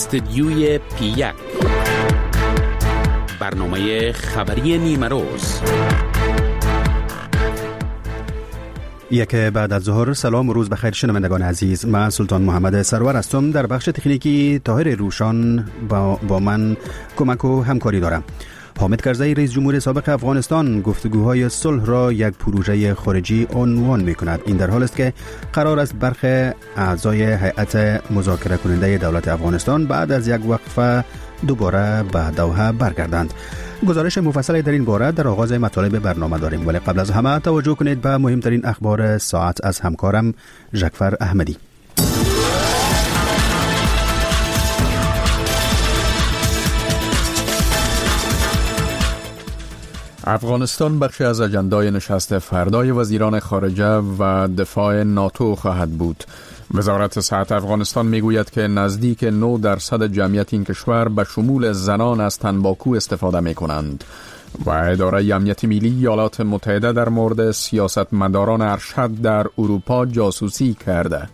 استدیوی پی1 برنامه خبری نیمه روز. یک بعد از ظهر. سلام و روز بخیر شنوندگان عزیز. من سلطان محمد سرور هستم. در بخش تکنیکی طاهر روشان با من کمک و همکاری دارم. حامد کرزی رئیس جمهور سابق افغانستان گفتگوهای صلح را یک پروژه خارجی عنوان می‌کند. این در حالی است که قرار است برخی اعضای هیئت مذاکره کننده دولت افغانستان بعد از یک وقفه دوباره به دوحه برگردند. گزارش مفصلی در این باره در آغاز مطالب برنامه داریم، ولی قبل از همه توجه کنید به مهمترین اخبار ساعت از همکارم ژکفر احمدی. افغانستان بخشی از اجندای نشست فردای وزیران خارجه و دفاع ناتو خواهد بود. وزارت صحت افغانستان میگوید که نزدیک 9% جمعیت این کشور به شمول زنان از تنباکو استفاده می کنند و اداره امنیت ملی ایالات متحده در مورد سیاستمداران ارشد در اروپا جاسوسی کرده.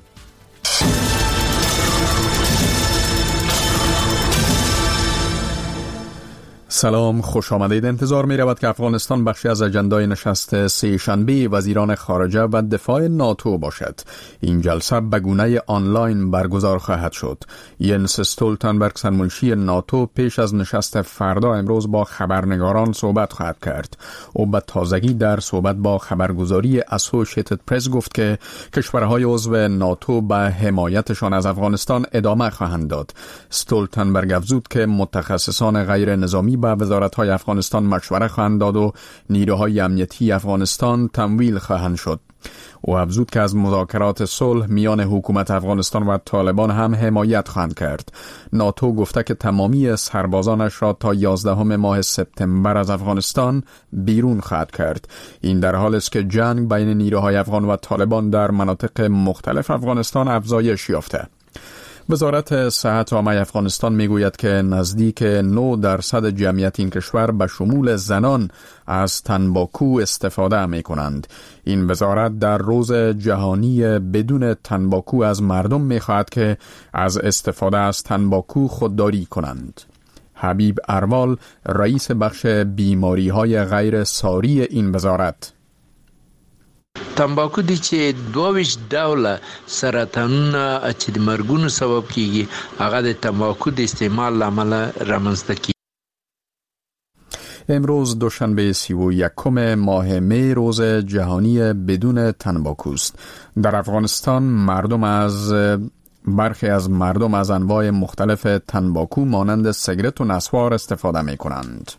سلام، خوش آمدید. انتظار می رود که افغانستان بخشی از اجندای نشست سه شنبه وزیران خارجه و دفاع ناتو باشد. این جلسه به گونه آنلاین برگزار خواهد شد. ینس استولتنبرگ سرمنشی ناتو پیش از نشست فردا امروز با خبرنگاران صحبت خواهد کرد. او به تازگی در صحبت با خبرگزاری اسوسییتد پرس گفت که کشورهای عضو ناتو به حمایتشان از افغانستان ادامه خواهند داد. استولتنبرگ افزود که متخصصان غیر نظامی با وزارت‌های افغانستان مشوره خواهند داد و نیروهای امنیتی افغانستان تمویل خواهند شد. او افزود که از مذاکرات صلح میان حکومت افغانستان و طالبان هم حمایت خواهند کرد. ناتو گفته که تمامی سربازانش را تا 11 ماه سپتامبر از افغانستان بیرون خواهد کرد. این در حالی است که جنگ بین نیروهای افغان و طالبان در مناطق مختلف افغانستان افزایش یافته. وزارت صحت عامه افغانستان میگوید که نزدیک 9% جمعیت این کشور به شمول زنان از تنباکو استفاده می کنند. این وزارت در روز جهانی بدون تنباکو از مردم می خواهد که از استفاده از تنباکو خودداری کنند. حبیب اروال رئیس بخش بیماری های غیر ساری این وزارت: تنباکو دی چې 22 ډوله سرطانونه چې د مرګونو سبب کیږي هغه د تنباکو د استعمال لامل رامنځته کیږي. امروز دوشنبه 31 ماه می روز جهانی بدون تنباکو است. در افغانستان برخی از مردم از انواع مختلف تنباکو مانند سیگرت و نسوار استفاده می کنند.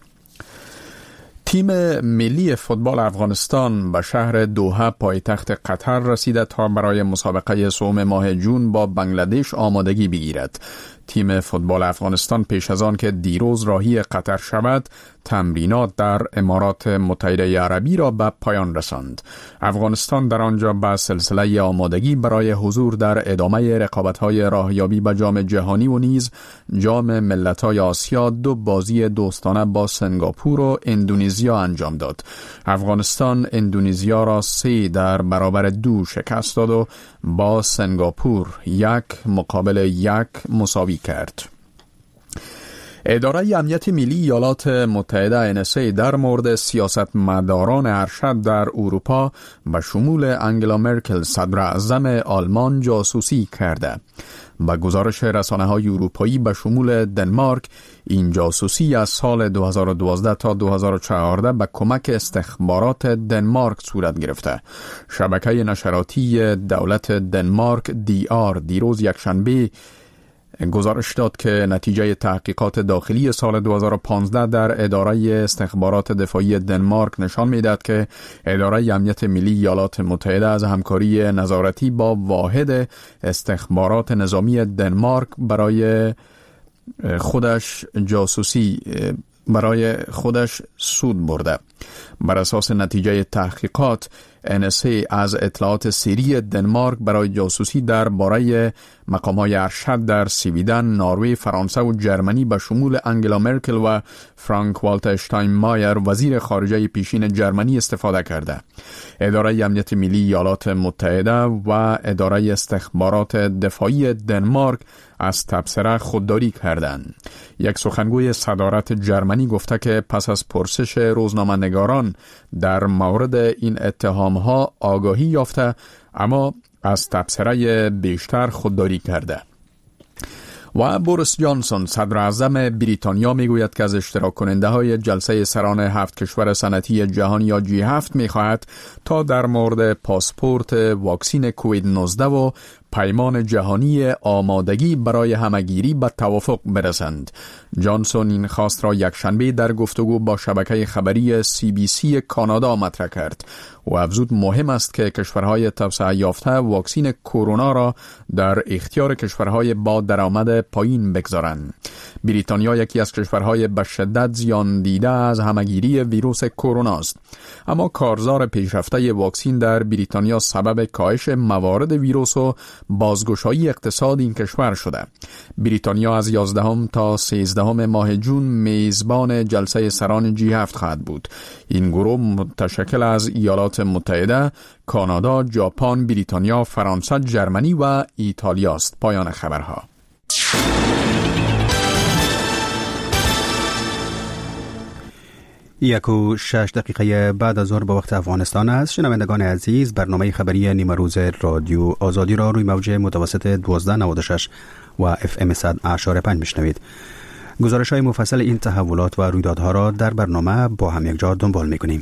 تیم ملی فوتبال افغانستان به شهر دوحه پایتخت قطر رسیده تا برای مسابقه سوم ماه جون با بنگلادش آمادگی بگیرد. تیم فوتبال افغانستان پیش از آن که دیروز راهی قطر شود، تمرینات در امارات متحده عربی را به پایان رساند. افغانستان در آنجا به سلسله آمادگی برای حضور در ادامه رقابت‌های راهیابی به جام جهانی و نیز جام ملت‌های آسیا 2 بازی دوستانه با سنگاپور و اندونزیا انجام داد. افغانستان اندونزیا را 3-2 شکست داد و با سنگاپور 1-1 مساوی کرد. اداره امنیت ملی ایالات متحده NSA در مورد سیاستمداران ارشد در اروپا به شمول انگلا مرکل صدر اعظم آلمان جاسوسی کرده. با گزارش رسانه‌های اروپایی به شمول دنمارک، این جاسوسی از سال 2012 تا 2014 به کمک استخبارات دنمارک صورت گرفته. شبکه نشراتی دولت دنمارک DR دیروز یکشنبه گزارش داد که نتیجه تحقیقات داخلی سال 2015 در اداره استخبارات دفاعی دنمارک نشان می‌دهد که اداره امنیت ملی ایالات متحده از همکاری نظارتی با واحد استخبارات نظامی دنمارک برای خودش سود برده. بر اساس نتیجه تحقیقات NSA از اطلاعات سری دنمارک برای جاسوسی درباره مقام‌های ارشد در سویدن، نروژ، فرانسه و جرمنی به شمول انگلا مرکل و فرانک والتر اشتاینمایر وزیر خارجه پیشین جرمنی استفاده کرده. اداره امنیت ملی ایالات متحده و اداره استخبارات دفاعی دنمارک از تبصره خودداری کردند. یک سخنگوی صدارت جرمنی گفته که پس از پرسش روزنامه‌نگاران در مورد این اتهام‌ها آگاهی یافته، اما از تبصره بیشتر خودداری کرده. و بوریس جانسون صدر اعظم بریتانیا میگوید که از اشتراک کننده های جلسه سران 7 کشور صنعتی جهان یا G7 میخواهد تا در مورد پاسپورت واکسین کووید 19 و پیمان جهانی آمادگی برای همگیری به توافق برسند. جانسون این خواست را یکشنبه در گفتگو با شبکه خبری CBC کانادا مطرح کرد و افزود مهم است که کشورهای توسعه یافته واکسین کرونا را در اختیار کشورهای با درآمد پایین بگذارند. بریتانیا یکی از کشورهای به شدت زیان دیده از همگیری ویروس کرونا است، اما کارزار پیشرفته واکسین در بریتانیا سبب کاهش موارد ویروس و بازگشایی اقتصاد این کشور شده. بریتانیا از 11 تا 13 ماه جون میزبان جلسه سران G7 خواهد بود. این گروه متشکل از ایالات متحده، کانادا، ژاپن، بریتانیا، فرانسه، جرمنی و ایتالیا است. پایان خبرها. 1:06 بعد از ظهر به وقت افغانستان است. شنوندگان عزیز، برنامه خبری نیمه روز رادیو آزادی را روی موج متوسط 1296 و FM 100.5 میشنوید. گزارش های مفصل این تحولات و رویدادها را در برنامه با هم یک جا دنبال میکنیم.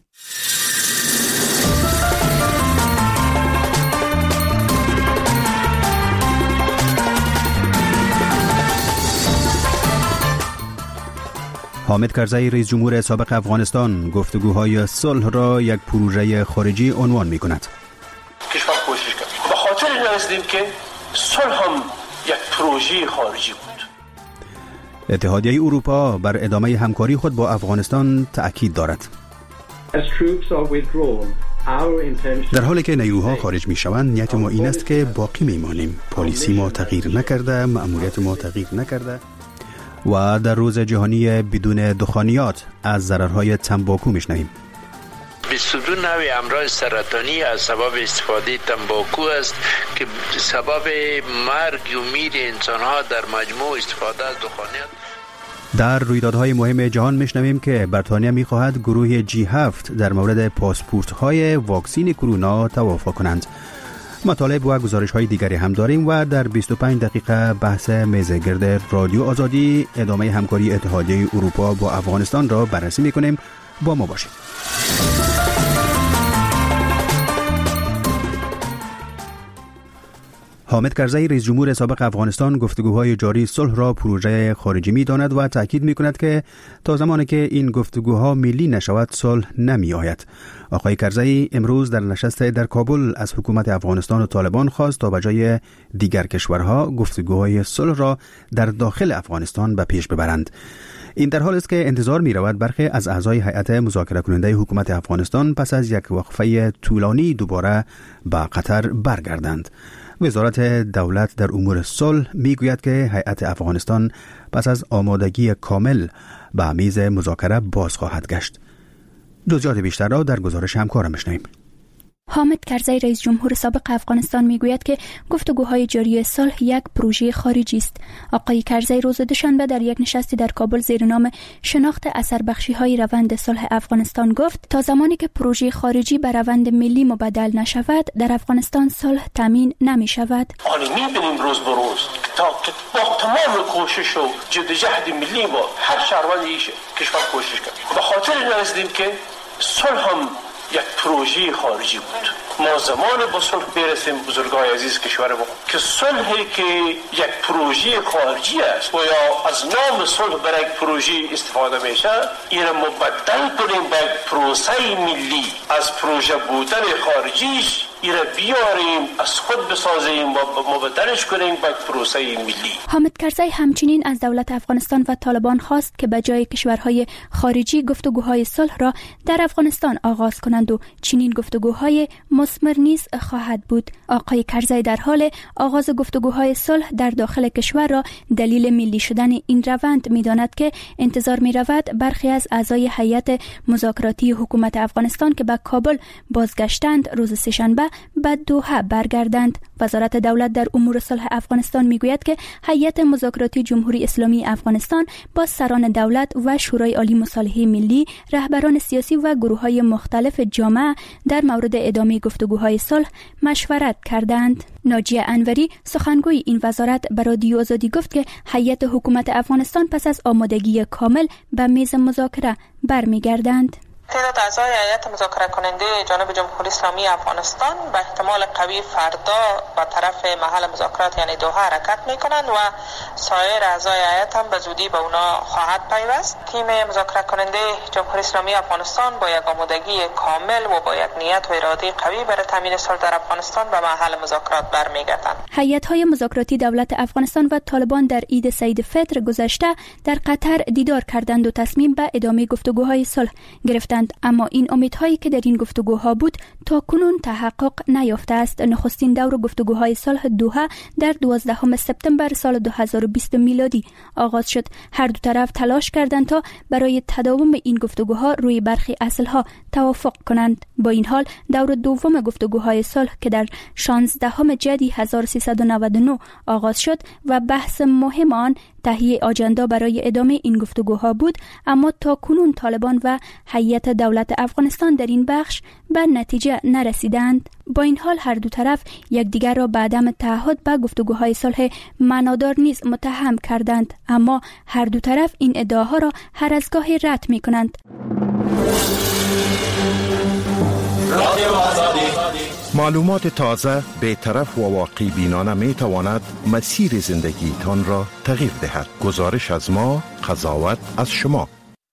حامد کرزی رئیس جمهور سابق افغانستان گفتگوهای صلح را یک پروژه خارجی عنوان می کند. کشور کوشش کرد. به خاطر این رسیدیم که صلح هم یک پروژه خارجی بود. اتحادیه اروپا بر ادامه همکاری خود با افغانستان تأکید دارد. در حالی که نیروها خارج می شوند، نیت ما این است که باقی می مانیم. پالیسی ما تغییر نکرده، مأموریت ما تغییر نکرده. و در روز جهانی بدون دخانیات از ضررهای تنباکو میشنویم. 22 نوع امراض سرطانی از سبب استفاده تنباکو است که سبب مرگ و میر انسانها در مجموع استفاده از دخانیات. در رویدادهای مهم جهان میشنویم که بریتانیا میخواهد گروه G7 در مورد پاسپورت‌های واکسین کرونا توافق کنند. مطالب و گزارش های دیگری هم داریم و در 25 دقیقه بحث میز گرد رادیو آزادی ادامه همکاری اتحادیه اروپا با افغانستان را بررسی میکنیم. با ما باشید. حامد کرزی رئیس جمهور سابق افغانستان گفتگوهای جاری صلح را پروژه خارجی می‌داند و تاکید می‌کند که تا زمانی که این گفتگوها ملی نشود صلح نمی‌آید. آقای کرزی امروز در نشست در کابل از حکومت افغانستان و طالبان خواست تا بجای دیگر کشورها گفتگوهای صلح را در داخل افغانستان به پیش ببرند. این در حال است که انتظار می‌رود برخی از اعضای هیئت مذاکره کننده حکومت افغانستان پس از یک وقفه طولانی دوباره به قطر برگردند. وزارت دولت در امور صلح میگوید که هیئت افغانستان پس از آمادگی کامل به میز مذاکره باز خواهد گشت. جزئیات بیشتر را در گزارش همکارم بشنویم. حامد کرزی رئیس جمهور سابق افغانستان میگوید که گفتگوهای جاری صلح یک پروژه خارجی است. آقای کرزی روز دوشنبه در یک نشستی در کابل زیر نام شناخت اثربخشی‌های روند صلح افغانستان گفت تا زمانی که پروژه خارجی به روند ملی مبدل نشود در افغانستان صلح تامین نمی شود. آن می‌بینیم روز به روز تا با تمام کوشش و جدوجهد ملی با هر شهروند کشور کوشش کرد. به خاطر این رسیدیم که صلح هم یک پروژه خارجی بود. ما زمان به صلح برسیم بزرگای عزیز کشور ما که صلحی که یک پروژه خارجی است و یا از نام صلح برای یک پروژه استفاده میشه این مبدل کنیم به یک پروسه ملی از پروژه بودن خارجیش ایره بیاریم، از خود بسازیم و مبدلش کنیم به پروسه ملی. حامد کرزی همچنین از دولت افغانستان و طالبان خواست که به جای کشورهای خارجی گفتگوهای صلح را در افغانستان آغاز کنند و چنین گفتگوهای مثمر نیز خواهد بود. آقای کرزی در حال آغاز گفتگوهای صلح در داخل کشور را دلیل ملی شدن این روند می‌داند که انتظار می‌رود برخی از اعضای هیئت مذاکراتی حکومت افغانستان که به کابل بازگشتند روز سه‌شنبه به دوحه برگردند. وزارت دولت در امور صلح افغانستان میگوید که هیئت مذاکراتی جمهوری اسلامی افغانستان با سران دولت و شورای عالی مصالحه ملی، رهبران سیاسی و گروه‌های مختلف جامعه در مورد ادامه گفتگوهای صلح مشورت کردند. ناجیه انوری سخنگوی این وزارت به رادیو آزادی گفت که هیئت حکومت افغانستان پس از آمادگی کامل به میز مذاکره برمیگردند. تعداد اعضای هیئت مذاکره کننده جانب جمهوری اسلامی افغانستان به احتمال قوی فردا به طرف محل مذاکرات یعنی دوحه حرکت میکنند و سایر اعضای هیئت هم به زودی به اونا خواهد پیوست. تیم مذاکره کننده جمهوری اسلامی افغانستان با یک آمادگی کامل و با یک نیت و اراده قوی برای تامین صلح در افغانستان به محل مذاکرات برمیگردند. هیئت‌های مذاکراتی دولت افغانستان و طالبان در عید سعید فطر گذشته در قطر دیدار کردند و تصمیم به ادامه گفتگوهای صلح گرفتند، اما این امیدهایی که در این گفتگوها بود تا کنون تحقق نیافته است. نخستین دور گفتگوهای صلح دوحه در 12 سپتامبر سال 2020 میلادی آغاز شد. هر دو طرف تلاش کردند تا برای تداوم این گفتگوها روی برخی اصلها توافق کنند. با این حال دور دوم گفتگوهای صلح که در 16 جدی 1399 آغاز شد و بحث مهم آن تهیه آجندا برای ادامه این گفتگوها بود، اما تا کنون طالبان و هیئت دولت افغانستان در این بخش به نتیجه نرسیدند. با این حال هر دو طرف یکدیگر را به عدم تعهد به گفتگوهای صلح معنادار نیز متهم کردند، اما هر دو طرف این ادعاها را هر از گاهی رد می‌کنند. معلومات تازه، بی‌طرف و واقعی بینانه می تواند مسیر زندگی تان را تغییر دهد. گزارش از ما، قضاوت از شما.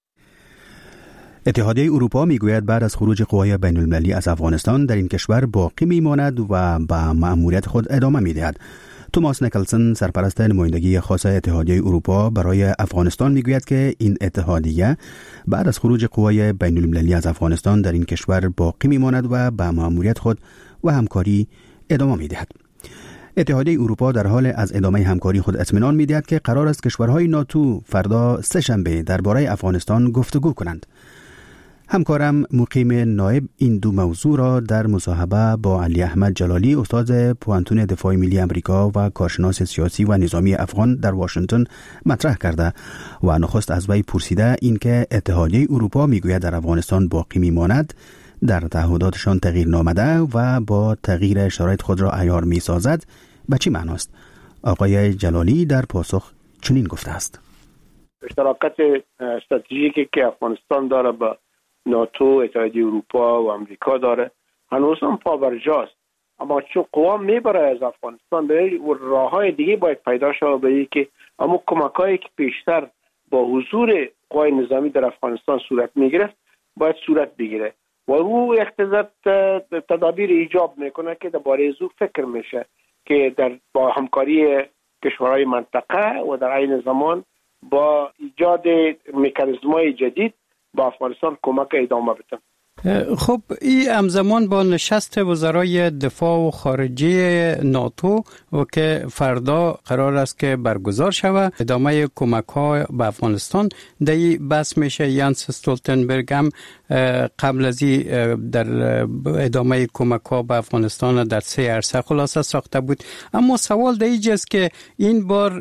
اتحادیه اروپا میگوید بعد از خروج قوای بین المللی از افغانستان در این کشور باقی میماند و به مأموریت خود ادامه میدهد. توماس نیکلسن، سرپرست نمایندگی خاص اتحادیه اروپا برای افغانستان، میگوید که این اتحادیه بعد از خروج قوای بین المللی از افغانستان در این کشور باقی میماند و به مأموریت خود و همکاری ادامه میدهد. اتحادیه اروپا در حال از ادامه همکاری خود اطمینان میدهد که قرار است کشورهای ناتو فردا سه‌شنبه درباره افغانستان گفتگو کنند. همکارم مقیم نایب این دو موضوع را در مصاحبه با علی احمد جلالی، استاد پوانتون دفاع ملی امریکا و کارشناس سیاسی و نظامی افغان در واشنگتن مطرح کرده و نخست از وی پرسیده اینکه اتحادیه اروپا میگوید در افغانستان باقی میماند، در تعهداتشان تغییر نامده و با تغییر شرایط خود را عیار میسازد، به چی معناست؟ آقای جلالی در پاسخ چنین گفته است: اشتراکات استراتژیکی که افغانستان داره با ناتو، اتحادیه اروپا و امریکا داره هنوز هم پابرجاست، اما چون قوا میبره از افغانستان به راههای دیگه باید پیدا شود به که اما کمکایی که پیشتر با حضور قوای نظامی در افغانستان صورت میگرفت باید صورت بگیره و او اقتضا تدابیر ایجاب میکنه که درباره زو فکر میشه که در با همکاری کشورهای منطقه و در عین زمان با ایجاد مکانیزم‌های جدید با افغانستان کمک ادامه بدن. خب این همزمان با نشست وزرای دفاع و خارجه ناتو و که فردا قرار است که برگزار شود، ادامه کمک ها به افغانستان دی بس میشه. یانس استولتنبرگ هم قبل از در ادامه کمک ها به افغانستان در 3 عرصه خلاصه ساخته بود. اما سوال در اینجاست که این بار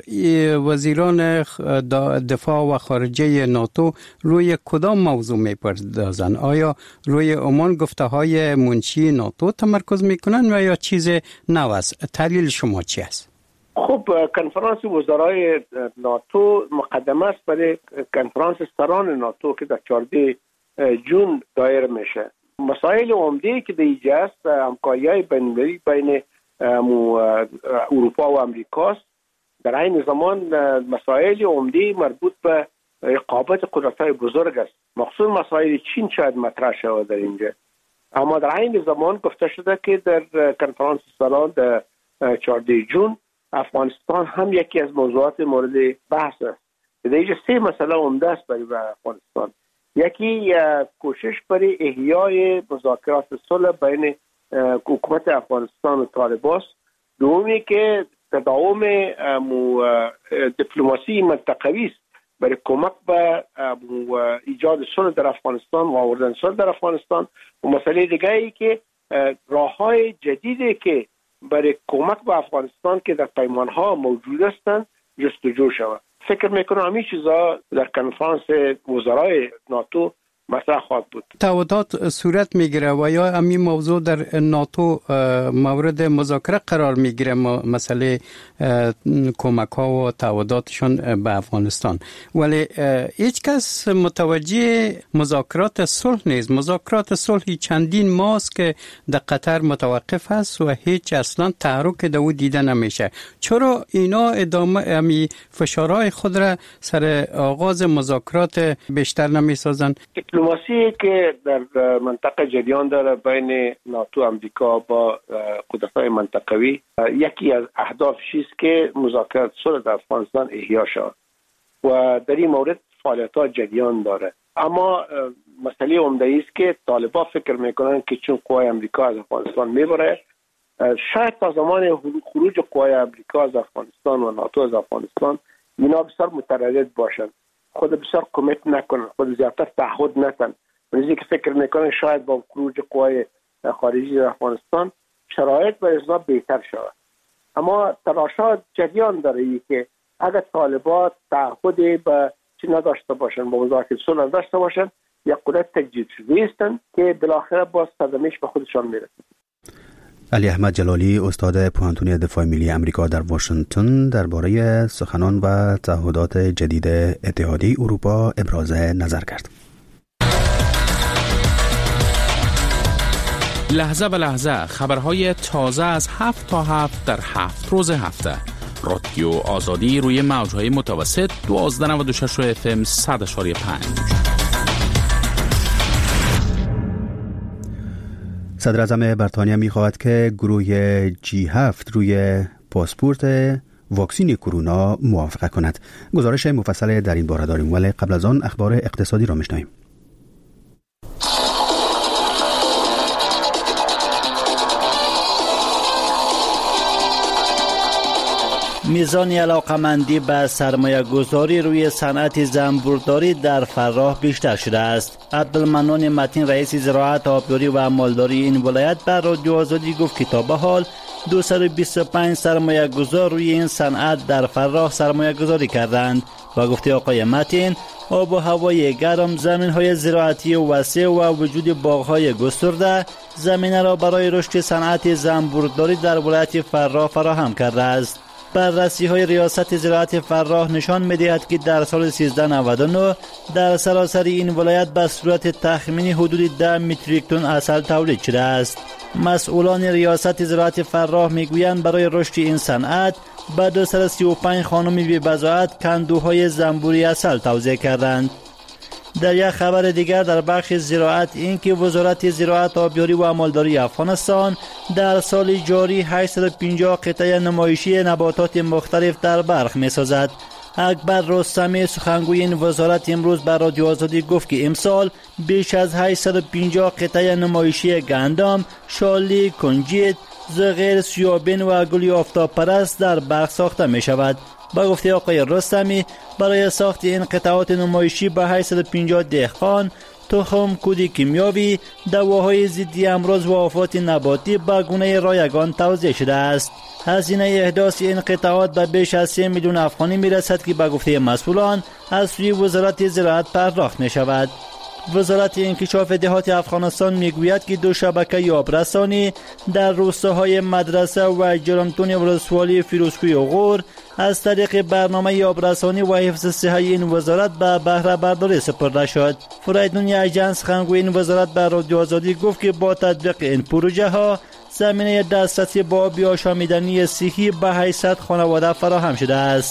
وزیران دفاع و خارجه ناتو روی کدام موضوع میپردازن؟ آیا روی عمان گفته های منشی ناتو تمرکز میکنن و یا چیز نو است؟ تحلیل شما چی است؟ خب کنفرانس وزرای ناتو مقدمه است برای کنفرانس سران ناتو که در 14 جون دایر میشه. مسائل عمده که در اینجا است همکاری‌های بین‌المللی بین اروپا و امریکاست. در این زمان مسائل عمده مربوط به رقابت قدرت‌های بزرگ است. مخصوص مسائل چین شاید مطرح شود در اینجا. اما در این زمان گفته شده که در کنفرانس سالان در 14 جون افغانستان هم یکی از موضوعات مورد بحث است. در اینجا 3 مسئله عمده است برای افغانستان. یکی کوشش برای احیای مذاکرات صلح بین حکومت افغانستان و طالبان، دومی که تداوم دیپلماسی منطقوی است برای کمک به ایجاد صلح در افغانستان و آوردن صلح در افغانستان، و مسئله دیگری که راه‌های جدیدی که برای کمک به افغانستان که در پیمان‌ها موجود هستند جستجو شود. فکر میکنم همین چیزا در کنفرانس وزرای ناتو مطرح خواهد بود. تعهدات صورت میگیره و یا همین موضوع در ناتو مورد مذاکره قرار میگیره، مسئله کمک ها و تعهداتشون به افغانستان، ولی هیچ کس متوجه مذاکرات صلح نیست. مذاکرات صلحی چندین ماست که در قطر متوقف است و هیچ اصلا تحرک دو دیده نمیشه. چرا اینا ادامه امی فشارهای خود را سر آغاز مذاکرات بیشتر نمیسازن؟ دیپلماسی که در منطقه جریان داره بین ناتو و امریکا با قدرت‌های منطقوی، یکی از اهدافش است که مذاکرات صلح در افغانستان احیا شود و در این مورد فعالیت‌ها جریان داره. اما مسئله عمده است که طالبان فکر میکنن که چون قوای امریکا از افغانستان میبره، شاید تا زمان خروج قوای امریکا از افغانستان و ناتو از افغانستان اینا بسیار متردد باشن، خود بسیار کمیت نکنن، خود زیادتر تعهد نتن. منیزی که فکر میکنن شاید با خروج قوای خارجی در افغانستان شرایط برای اونا بهتر شود. اما تلاشات جریان داره ای که اگر طالبان تعهدی به چی نداشته باشن، با مذاکره صلح نداشته باشن، یا قدرت تجدید شده هستن که بالاخره باز صدمه‌اش به خودشان میرسه. علی احمد جلالی، استاد پوهنتون دفاع ملی امریکا در واشنگتن، درباره سخنان و تعهدات جدید اتحادیه اروپا ابراز نظر کرد. لحظه به لحظه خبرهای تازه از 7 تا 7 در 7 روز هفته. رادیو آزادی روی موجهای متوسط 1296 FM 100.5. صدر اعظم بریتانیا می‌خواهد که گروه G7 روی پاسپورت واکسین کرونا موافقت کند. گزارش مفصل در این باره داریم، ولی قبل از آن اخبار اقتصادی را میشنویم. میزان علاقمندی به سرمایه گذاری روی صنعت زنبورداری در فراه بیشتر شده است. عبدالمنان متین، رئیس زراعت، آبیاری و مالداری این ولایت، بر رادیو آزادی گفت که تا به حال 225 سرمایه گذار روی این صنعت در فراه سرمایه گذاری کردند و گفته آقای متین آب و هوای گرم، زمین‌های زراعتی وسیع و وجود باغ‌های گسترده زمینه را برای رشد صنعت زنبورداری در ولایت فراه فراهم کرده است. بررسی‌های ریاست زراعت فراه نشان می‌دهد که در سال 1399 در سراسر این ولایت به صورت تخمینی حدود 10 متریک تن عسل تولید شده است. مسئولان ریاست زراعت فراه می‌گویند برای رشد این صنعت به 235 خانم بی‌بضاعت کندوهای زنبوری عسل توزیع کردند. در یک خبر دیگر در بخش زراعت، این که وزارت زراعت، آبیاری و مالداری افغانستان در سال جاری 850 قطعه نمایشی نباتات مختلف در بلخ می‌سازد. اکبر رستمی، سخنگوی این وزارت، امروز بر رادیو آزادی گفت که امسال بیش از 850 قطعه نمایشی گندم، شالی، کنجد، زغیر، سیابین و گل آفتاب پرست در بلخ ساخته می شود. با گفته آقای رستمی، برای ساخت این قطعات نمایشی به 850 دهقان تخم، کود کیمیاوی، دواهای ضد امراض و آفات نباتی به گونه رایگان توزیع شده است. هزینه احداث این قطعات به بیش از 3 میلیون افغانی میرسد که به گفته مسئولان از سوی وزارت زراعت پرداخت می شود. وزارت انکشاف دهات افغانستان میگوید که 2 شبکه آبرسانی در روستاهای مدرسه و جرمتون ولسوالی فیروزکوی و غور از طریق برنامه آبرسانی و حفظ صحه این وزارت به بهره برداری سپرده شد. فریدون اجنس، خنگوی این وزارت، بر رادیو آزادی گفت که با تطبیق این پروژه ها زمینه دسترسی با آب آشامیدنی صحی به 800 خانواده فراهم شده است.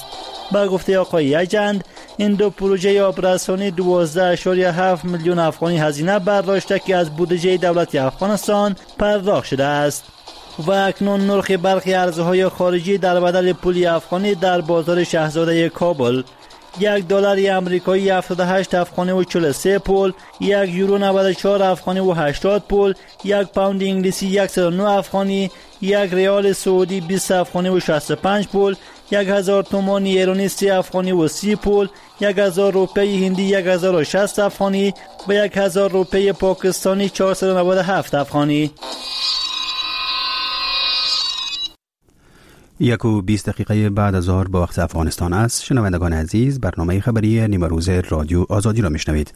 با گفته آقای یجند این دو پروژه آبرسانی 12.7 میلیون افغانی هزینه برداشته که از بودجه دولت افغانستان پرداخت شده است و اکنون نرخ برخی ارزهای خارجی در بدل پول افغانی در بازار شاهزاده کابل $1 آمریکایی 78 افغانی و 43 پول، 1 یورو 94 افغانی و 80 پول، 1 پوند انگلیسی 109 افغانی، 1 ریال سعودی 20 افغانی و 65 پول، 1000 تومان ایرانی 3 افغانی و 30 پول، 1000 روپیه هندی 1060 افغانی و 1000 روپیه پاکستانی 497 افغانی. 1:20 دقیقه بعد از ظهر با وقت افغانستان است. شنوندگان عزیز، برنامه خبری نیمه روز رادیو آزادی را میشنوید.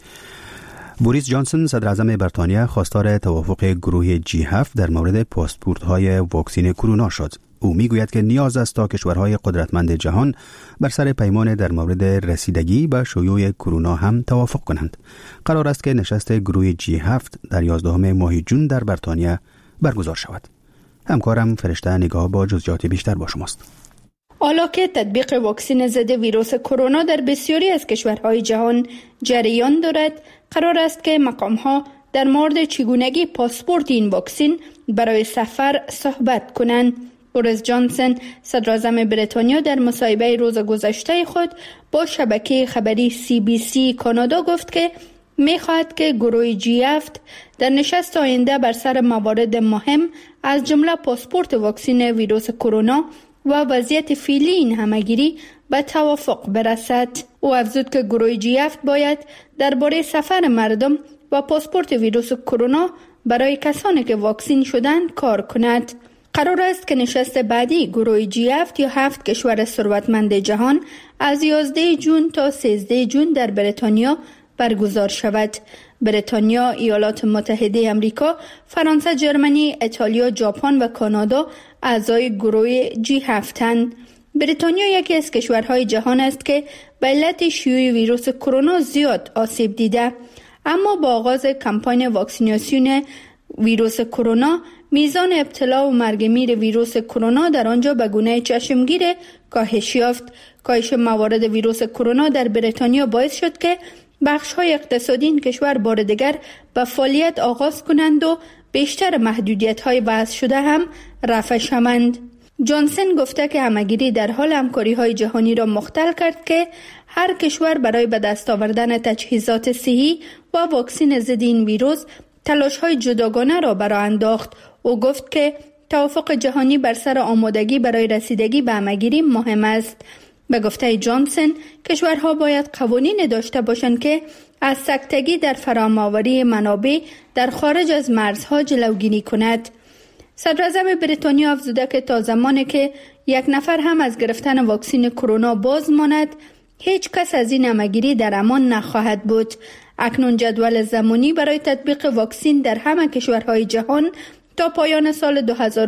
بوریس جانسون صدر اعظم بریتانیا خواستار توافق گروه G7 در مورد پاسپورت‌های واکسن کرونا شد. او میگوید که نیاز است تا کشورهای قدرتمند جهان بر سر پیمان در مورد رسیدگی به شیوع کرونا هم توافق کنند. قرار است که نشست گروه G7 در 11 ماه جون در بریتانیا برگزار شود. همکارم فرشته نگاه با جزئیات بیشتر با شماست. حالا که تطبیق واکسن ضد ویروس کرونا در بسیاری از کشورهای جهان جریان دارد، قرار است که مقام‌ها در مورد چگونگی پاسپورت این واکسن برای سفر صحبت کنند. بوریس جانسون صدر اعظم بریتانیا در مصاحبه روز گذشته خود با شبکه خبری CBC کانادا گفت که می‌خواهد که گروه G7 در نشست آینده بر سر موارد مهم از جمله پاسپورت واکسن ویروس کرونا و وضعیت فعلی این همگیری به توافق برسد. او افزود که گروه G7 باید درباره سفر مردم و پاسپورت ویروس کرونا برای کسانی که واکسن شدند کار کند. قرار است که نشست بعدی گروه G7 یا 7 کشور ثروتمند جهان از 11 جون تا 13 جون در بریتانیا برگزار شود. بریتانیا، ایالات متحده آمریکا، فرانسه، جرمنی، ایتالیا، ژاپن و کانادا اعضای گروه G7 اند. بریتانیا یکی از کشورهای جهان است که به علت شیوع ویروس کرونا زیاد آسیب دیده، اما با آغاز کمپاین واکسیناسیون ویروس کرونا میزان ابتلا و مرگ میر ویروس کرونا در آنجا به گونه چشمگیر کاهش یافت. کاهش موارد ویروس کرونا در بریتانیا باعث شد که بخش‌های اقتصادی این کشور بار دیگر به فعالیت آغاز کنند و بیشتر محدودیت‌های وضع شده هم رفع شوند. جانسون گفته که همگیری در حال همکاری‌های جهانی را مختل کرد که هر کشور برای به دست آوردن تجهیزات صحی و واکسن ضد این ویروس تلاش‌های جداگانه را برآورد انداخت. او گفت که توافق جهانی بر سر آمادگی برای رسیدگی به همگیری مهم است. به گفته جانسون، کشورها باید قوانین داشته باشند که از سکتگی در فرام‌آوری منابع در خارج از مرزها جلوگیری کند. صدر اعظم بریتانیا افزوده که تا زمانی که یک نفر هم از گرفتن واکسن کرونا باز ماند، هیچ کس از این همگیری در امان نخواهد بود. اکنون جدول زمانی برای تطبیق واکسن در همه کشورهای جهان تا پایان سال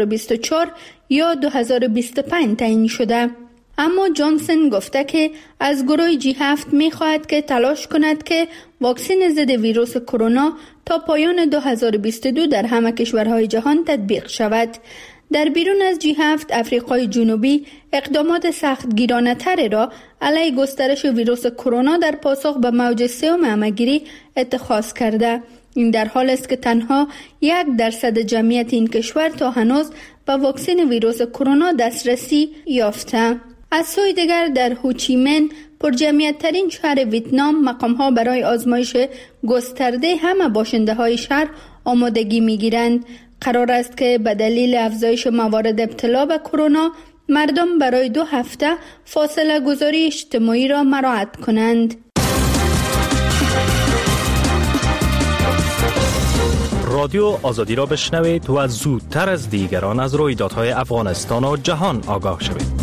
2024 یا 2025 تعیین شده. اما جانسون گفته که از گروه G7 می‌خواهد که تلاش کند که واکسن ضد ویروس کرونا تا پایان 2022 در همه کشورهای جهان تطبیق شود. در بیرون از G7 افریقای جنوبی اقدامات سختگیرانه‌تری را علیه گسترش ویروس کرونا در پاسخ به موج سوم همگیری اتخاذ کرده. این در حال است که تنها 1% جمعیت این کشور تا هنوز به واکسن ویروس کرونا دسترسی یافته. از سوی دیگر در هوچیمن پرجمعیت ترین شهر ویتنام مقام‌ها برای آزمایش گسترده همه باشنده های شهر آمادگی می‌گیرند. قرار است که به دلیل افزایش موارد ابتلا به کرونا مردم برای 2 هفته فاصله گذاری اجتماعی را مراعات کنند. رادیو آزادی را بشنوید و زودتر از دیگران از رویدادهای افغانستان و جهان آگاه شوید.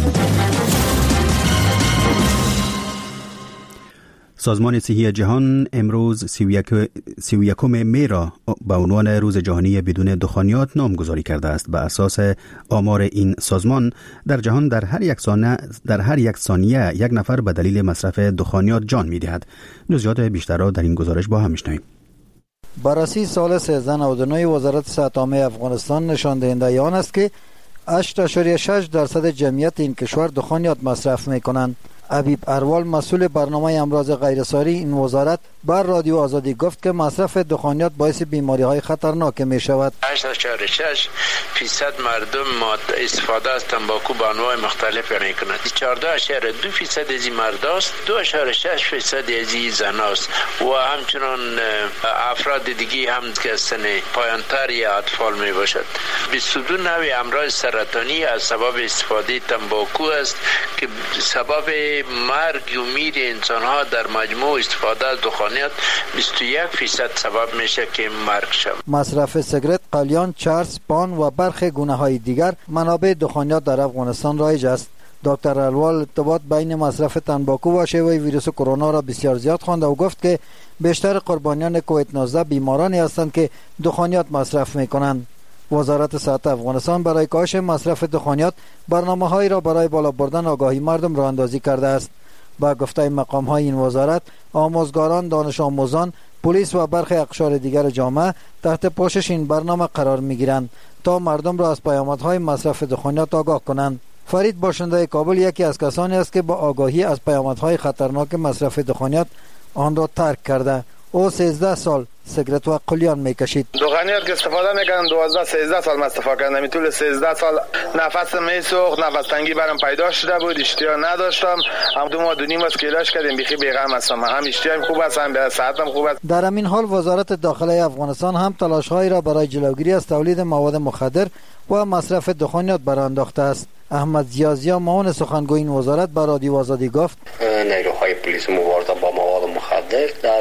سازمان صحی جهان امروز 31 می را به عنوان روز جهانی بدون دخانیات نامگذاری کرده است. به اساس آمار این سازمان در جهان در هر یک ثانیه یک نفر به دلیل مصرف دخانیات جان می‌دهد. جزئیات بیشتر را در این گزارش با هم می‌شنویم. بررسی سال 1399 وزارت صحت عامه افغانستان نشان دهنده آن است که 8.6% جمعیت این کشور دخانیات مصرف می‌کنند. حبیب اروال مسئول برنامه امراض غیرساری این وزارت بر رادیو آزادی گفت که مصرف دخانیات باعث بیماری‌های خطرناک می‌شود. 8.6% مردم استفاده از تنباکو به انواع مختلف می‌کنند. 14.2% از این مرداست، 2.6% از این زناست و همچنان افراد دیگه هم که سن پایان‌تر یا اطفال میباشد. 22 نوع امراض سرطانی از سبب استفاده تنباکو است که سبب مرگ و میر انسان‌ها در مجموع استفاده از دخانیات 21% سبب میشه که مرگ شود. مصرف سیگرت، قلیان، چرس، پان و برخی گونه‌های دیگر منابع دخانیات در افغانستان رایج است. دکتر الوال ارتباط بین مصرف تنباکو و شیوع ویروس کرونا را بسیار زیاد خواند و گفت که بیشتر قربانیان کووید 19 بیمارانی هستند که دخانیات مصرف می‌کنند. وزارت صحت افغانستان برای کاهش مصرف دخانیات برنامه‌هایی را برای بالا بردن آگاهی مردم راه اندازی کرده است. با گفته مقام‌های این وزارت، آموزگاران، دانش آموزان، پلیس و برخی اقشار دیگر جامعه تحت پوشش این برنامه قرار می‌گیرند تا مردم را از پیامدهای مصرف دخانیات آگاه کنند. فرید باشنده کابل یکی از کسانی است که با آگاهی از پیامدهای خطرناک مصرف دخانیات آن را ترک کرده. او 13 سال سیگرت و قلیان میکشید. دخانیات که استفاده میکنم 12-13 سال استفاده کردم. این طول 13 سال نفس میسوخت، نفس تنگی برام پیدا شده بود، اشتها نداشتم. هم 2 ماه و نیم است که علاج کردیم، بیخی بی‌غم هستم. هم اشتهام خوب است، هم صحتم خوب است. در همین حال وزارت داخله افغانستان هم تلاش‌هایی را برای جلوگیری از تولید مواد مخدر و مصرف دخانیات برانداخته است. احمد زیازیا معاون سخنگوی این وزارت به رادیو آزادی گفت نیروهای پلیس مبارزه با مواد مخدر در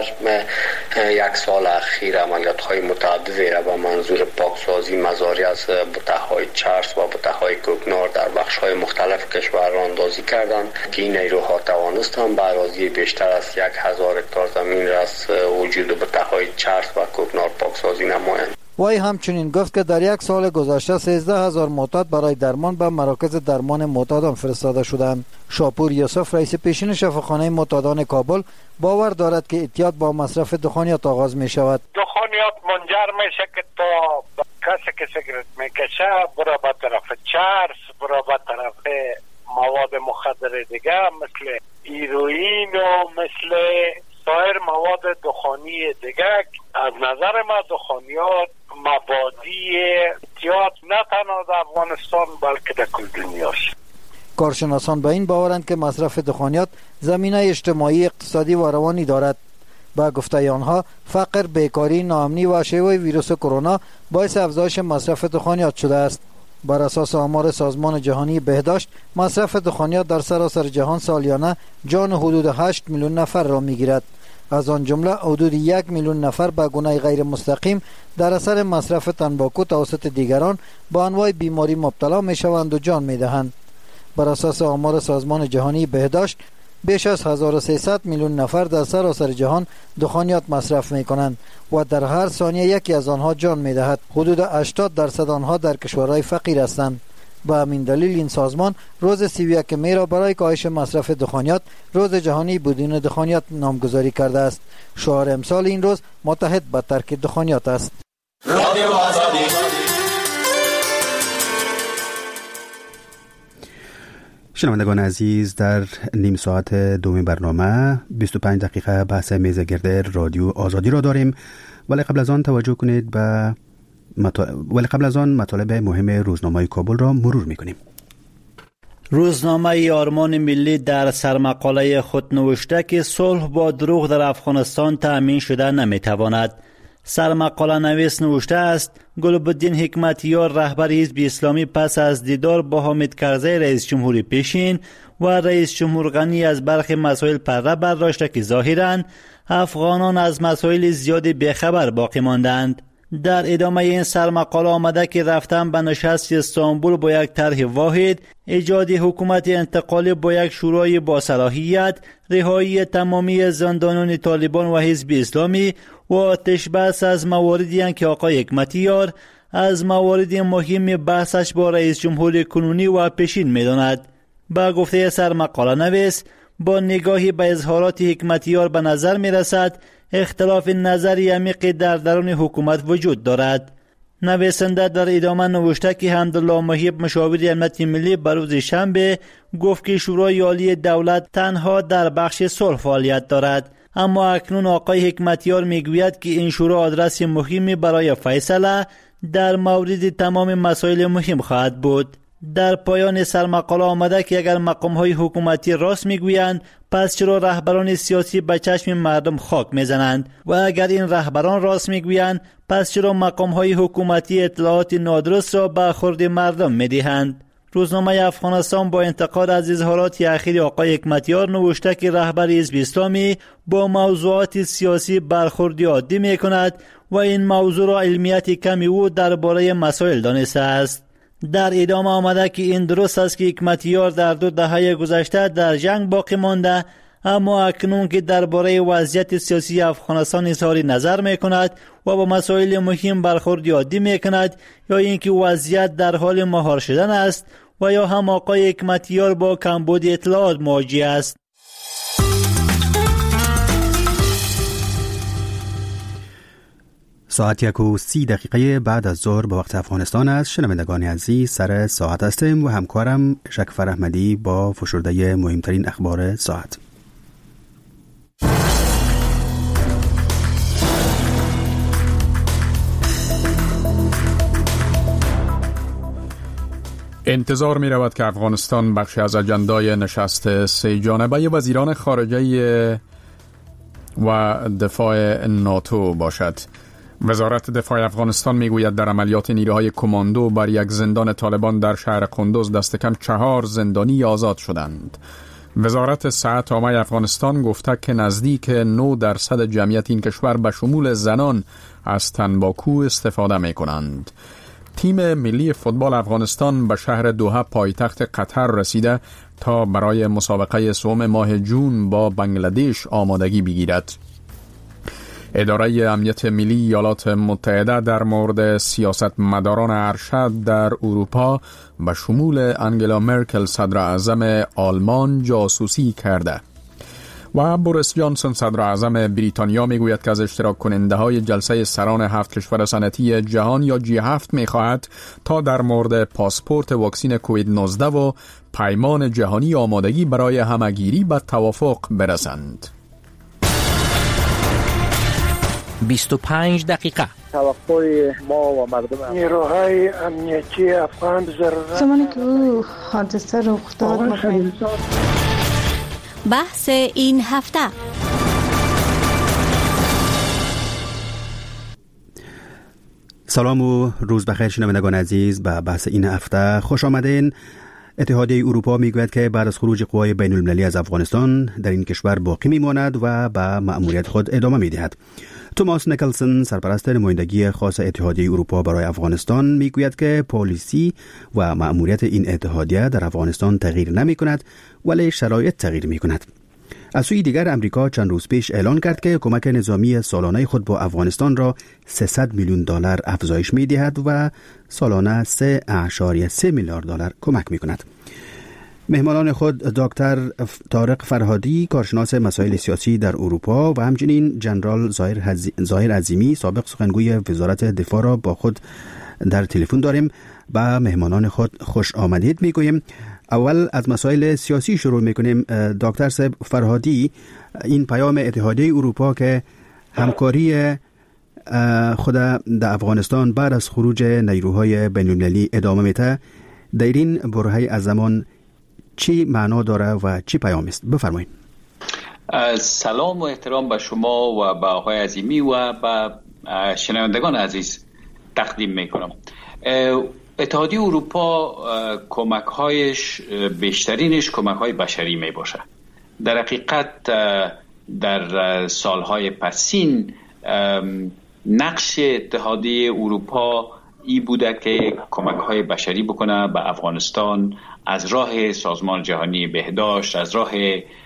یک سال اخیر عملیات‌های متعددی را به منظور پاکسازی مزارع از بته‌های چرس و بته‌های کوکنار در بخش‌های مختلف کشور را اندازی کردند که این نیروها توانستند به اراضی بیشتر از 1000 هکتار زمین را از وجود بته‌های چرس و کوکنار پاکسازی نمایند. وی همچنین گفت که در یک سال گذشته 13,000 معتاد برای درمان به مراکز درمان معتادان فرستاده شدند. شاپور یوسف رئیس پیشین شفاخانه معتادان کابل باور دارد که اعتیاد با مصرف دخانیات آغاز می شود. دخانیات منجر میشه که تا کسی که سیگرت میکشه برای به طرف چرس، برای به طرف مواد مخدر دیگه مثل هیروئین و مثل سایر مواد دخانی دیگه. از نظر ما دخانیات مبادی اعتیاد نه تنها در افغانستان بلکه در کل دنیاست. کارشناسان به این باورند که مصرف دخانیات زمینه اجتماعی، اقتصادی و روانی دارد. با گفته آنها فقر، بیکاری، ناامنی و شیوع ویروس کرونا باعث افزایش مصرف دخانیات شده است. بر اساس آمار سازمان جهانی بهداشت، مصرف دخانیات در سراسر جهان سالیانه جان حدود 8 میلیون نفر را میگیرد. از آن جمله حدود 1 میلیون نفر به گونه غیر مستقیم در اثر مصرف تنباکو توسط دیگران با انواع بیماری مبتلا می شوند و جان می دهند. بر اساس آمار سازمان جهانی بهداشت، بیش از 1300 میلیون نفر در سراسر جهان دخانیات مصرف می کنند و در هر ثانیه یکی از آنها جان می دهد. حدود 80% آنها در کشورهای فقیر هستند. به همین دلیل این سازمان روز 31 می را برای کاهش مصرف دخانیات روز جهانی بدون دخانیات نامگذاری کرده است. شعار امسال این روز متحد به ترک دخانیات است. رادیو آزادی. شنوندگان عزیز، در نیم ساعت دومی برنامه 25 دقیقه بحث میز گرد رادیو آزادی را داریم، ولی قبل از آن توجه کنید به مطالب مهم روزنامه کابل را مرور می‌کنیم. روزنامه آرمان ملی در سرمقاله خود نوشته که صلح با دروغ در افغانستان تأمین شده نمی‌تواند. سرمقاله نویس نوشته است گلبدین حکمتیار رهبر حزب اسلامی پس از دیدار با حامد کرزی رئیس جمهور پیشین و رئیس جمهور غنی از برخی مسائل پرده برداشته که ظاهراً افغانان از مسائل زیادی بیخبر باقی ماندند. در ادامه این سرمقاله آمده که رفتن به نشست استانبول با یک طرح واحد، ایجاد حکومت انتقالی با یک شورای با صلاحیت، رهایی تمامی زندانیان طالبان و حزب اسلامی و آتش بس از مواردی هستند که آقای حکمتیار از موارد مهم بحثش با رئیس جمهور کنونی و پیشین می‌داند. با گفته سرمقاله نویس، با نگاهی به اظهارات حکمتیار به نظر می‌رسد اختلاف نظری عمیق در درون حکومت وجود دارد. نویسنده در ادامه نوشته که حمدالله محیب مشاور امنیت ملی بر روز شنبه گفت که شورای عالی دولت تنها در بخش صلح فعالیت دارد، اما اکنون آقای حکمتیار میگوید که این شورا آدرس مهمی برای فیصله در مورد تمام مسائل مهم خواهد بود. در پایان سرمقاله آمده که اگر مقام‌های حکومتی راست میگویند پس چرا رهبران سیاسی به چشم مردم خاک میزنند و اگر این رهبران راست میگویند پس چرا مقام‌های حکومتی اطلاعات نادرست را به خورد مردم میدهند. روزنامه افغانستان با انتقاد از اظهارات اخیر آقای حکمتیار نوشته که رهبر حزب اسلامی با موضوعات سیاسی برخوردی عادی میکند و این موضوع را علمیت کمی او درباره مسائل دانسته است. در ادامه آمده که این درست است که حکمتیار در 2 دهه گذشته در جنگ باقی مانده، اما اکنون که درباره وضعیت سیاسی افغانستان اظهار نظر میکند و با مسائل مهم برخورد عادی میکند، یا اینکه وضعیت در حال مهار شدن است و یا هم آقای حکمتیار با کمبود اطلاعات مواجه است. ساعت 1:30 بعد از ظهر به وقت افغانستان است. شنوندگان عزیز، سر ساعت هستیم و همکارم شکفر احمدی با فشرده مهمترین اخبار ساعت. انتظار می رود که افغانستان بخشی از اجندای نشست 3 جانبه وزیران خارجه و دفاع ناتو باشد. وزارت دفاع افغانستان میگوید در عملیات نیروهای کماندو بر یک زندان طالبان در شهر قندوز دست کم 4 زندانی آزاد شدند. وزارت صحت عامه افغانستان گفته که نزدیک 9% جمعیت این کشور به شمول زنان از تنباکو استفاده می کنند. تیم ملی فوتبال افغانستان به شهر دوحه پایتخت قطر رسیده تا برای مسابقه سوم ماه جون با بنگلادش آمادگی بگیرد. اداره امنیت ملی ایالات متحده در مورد سیاستمداران ارشد در اروپا به شمول انگلا مرکل صدر اعظم آلمان جاسوسی کرده و بوریس جانسون صدر اعظم بریتانیا میگوید که از اشتراک کننده های جلسه سران 7 کشور صنعتی جهان یا G7 میخواهد تا در مورد پاسپورت واکسین کووید 19 و پیمان جهانی آمادگی برای همگیری به توافق برسند. 25 دقیقه توقع ما و مردم نیروهای امنیتی افغان زمانی که او حادثه رخ داد بحث این هفته. سلام و روز بخیر شنوندگان عزیز، به بحث این هفته خوش آمدین. اتحادیه اروپا میگوید که بعد از خروج قوای بین المللی از افغانستان در این کشور باقی میماند و به مأموریت خود ادامه میدهد. توماس نیکلسن سرپرست نمایندگی خاص اتحادیه اروپا برای افغانستان میگوید که پالیسی و مأموریت این اتحادیه در افغانستان تغییر نمی کند ولی شرایط تغییر می کند. از سوی دیگر امریکا چند روز پیش اعلان کرد که کمک نظامی سالانه خود با افغانستان را $300 میلیون افزایش می دهد و سالانه 3.3 میلیارد دلار کمک می کند. مهمانان خود دکتر طارق فرهادی کارشناس مسائل سیاسی در اروپا و همچنین جنرال ظاهر عظیمی سابق سخنگوی وزارت دفاع را با خود در تلفن داریم. با مهمانان خود خوش آمدید میگوییم. اول از مسائل سیاسی شروع میکنیم. دکتر صاحب فرهادی، این پیام اتحادیه اروپا که همکاری خود در افغانستان بعد از خروج نیروهای بین المللی ادامه میده، در این برهه از زمان چی معنا داره و چی پیام است؟ بفرمایید. سلام و احترام به شما و به آقای عظیمی و به شنوندگان عزیز تقدیم میکنم. اتحادیه اروپا کمک‌هایش بیشترینش کمک‌های بشری می باشه. در حقیقت در سالهای پسین نقش اتحادیه اروپا ای بوده که کمک‌های بشری بکنه به افغانستان از راه سازمان جهانی بهداشت، از راه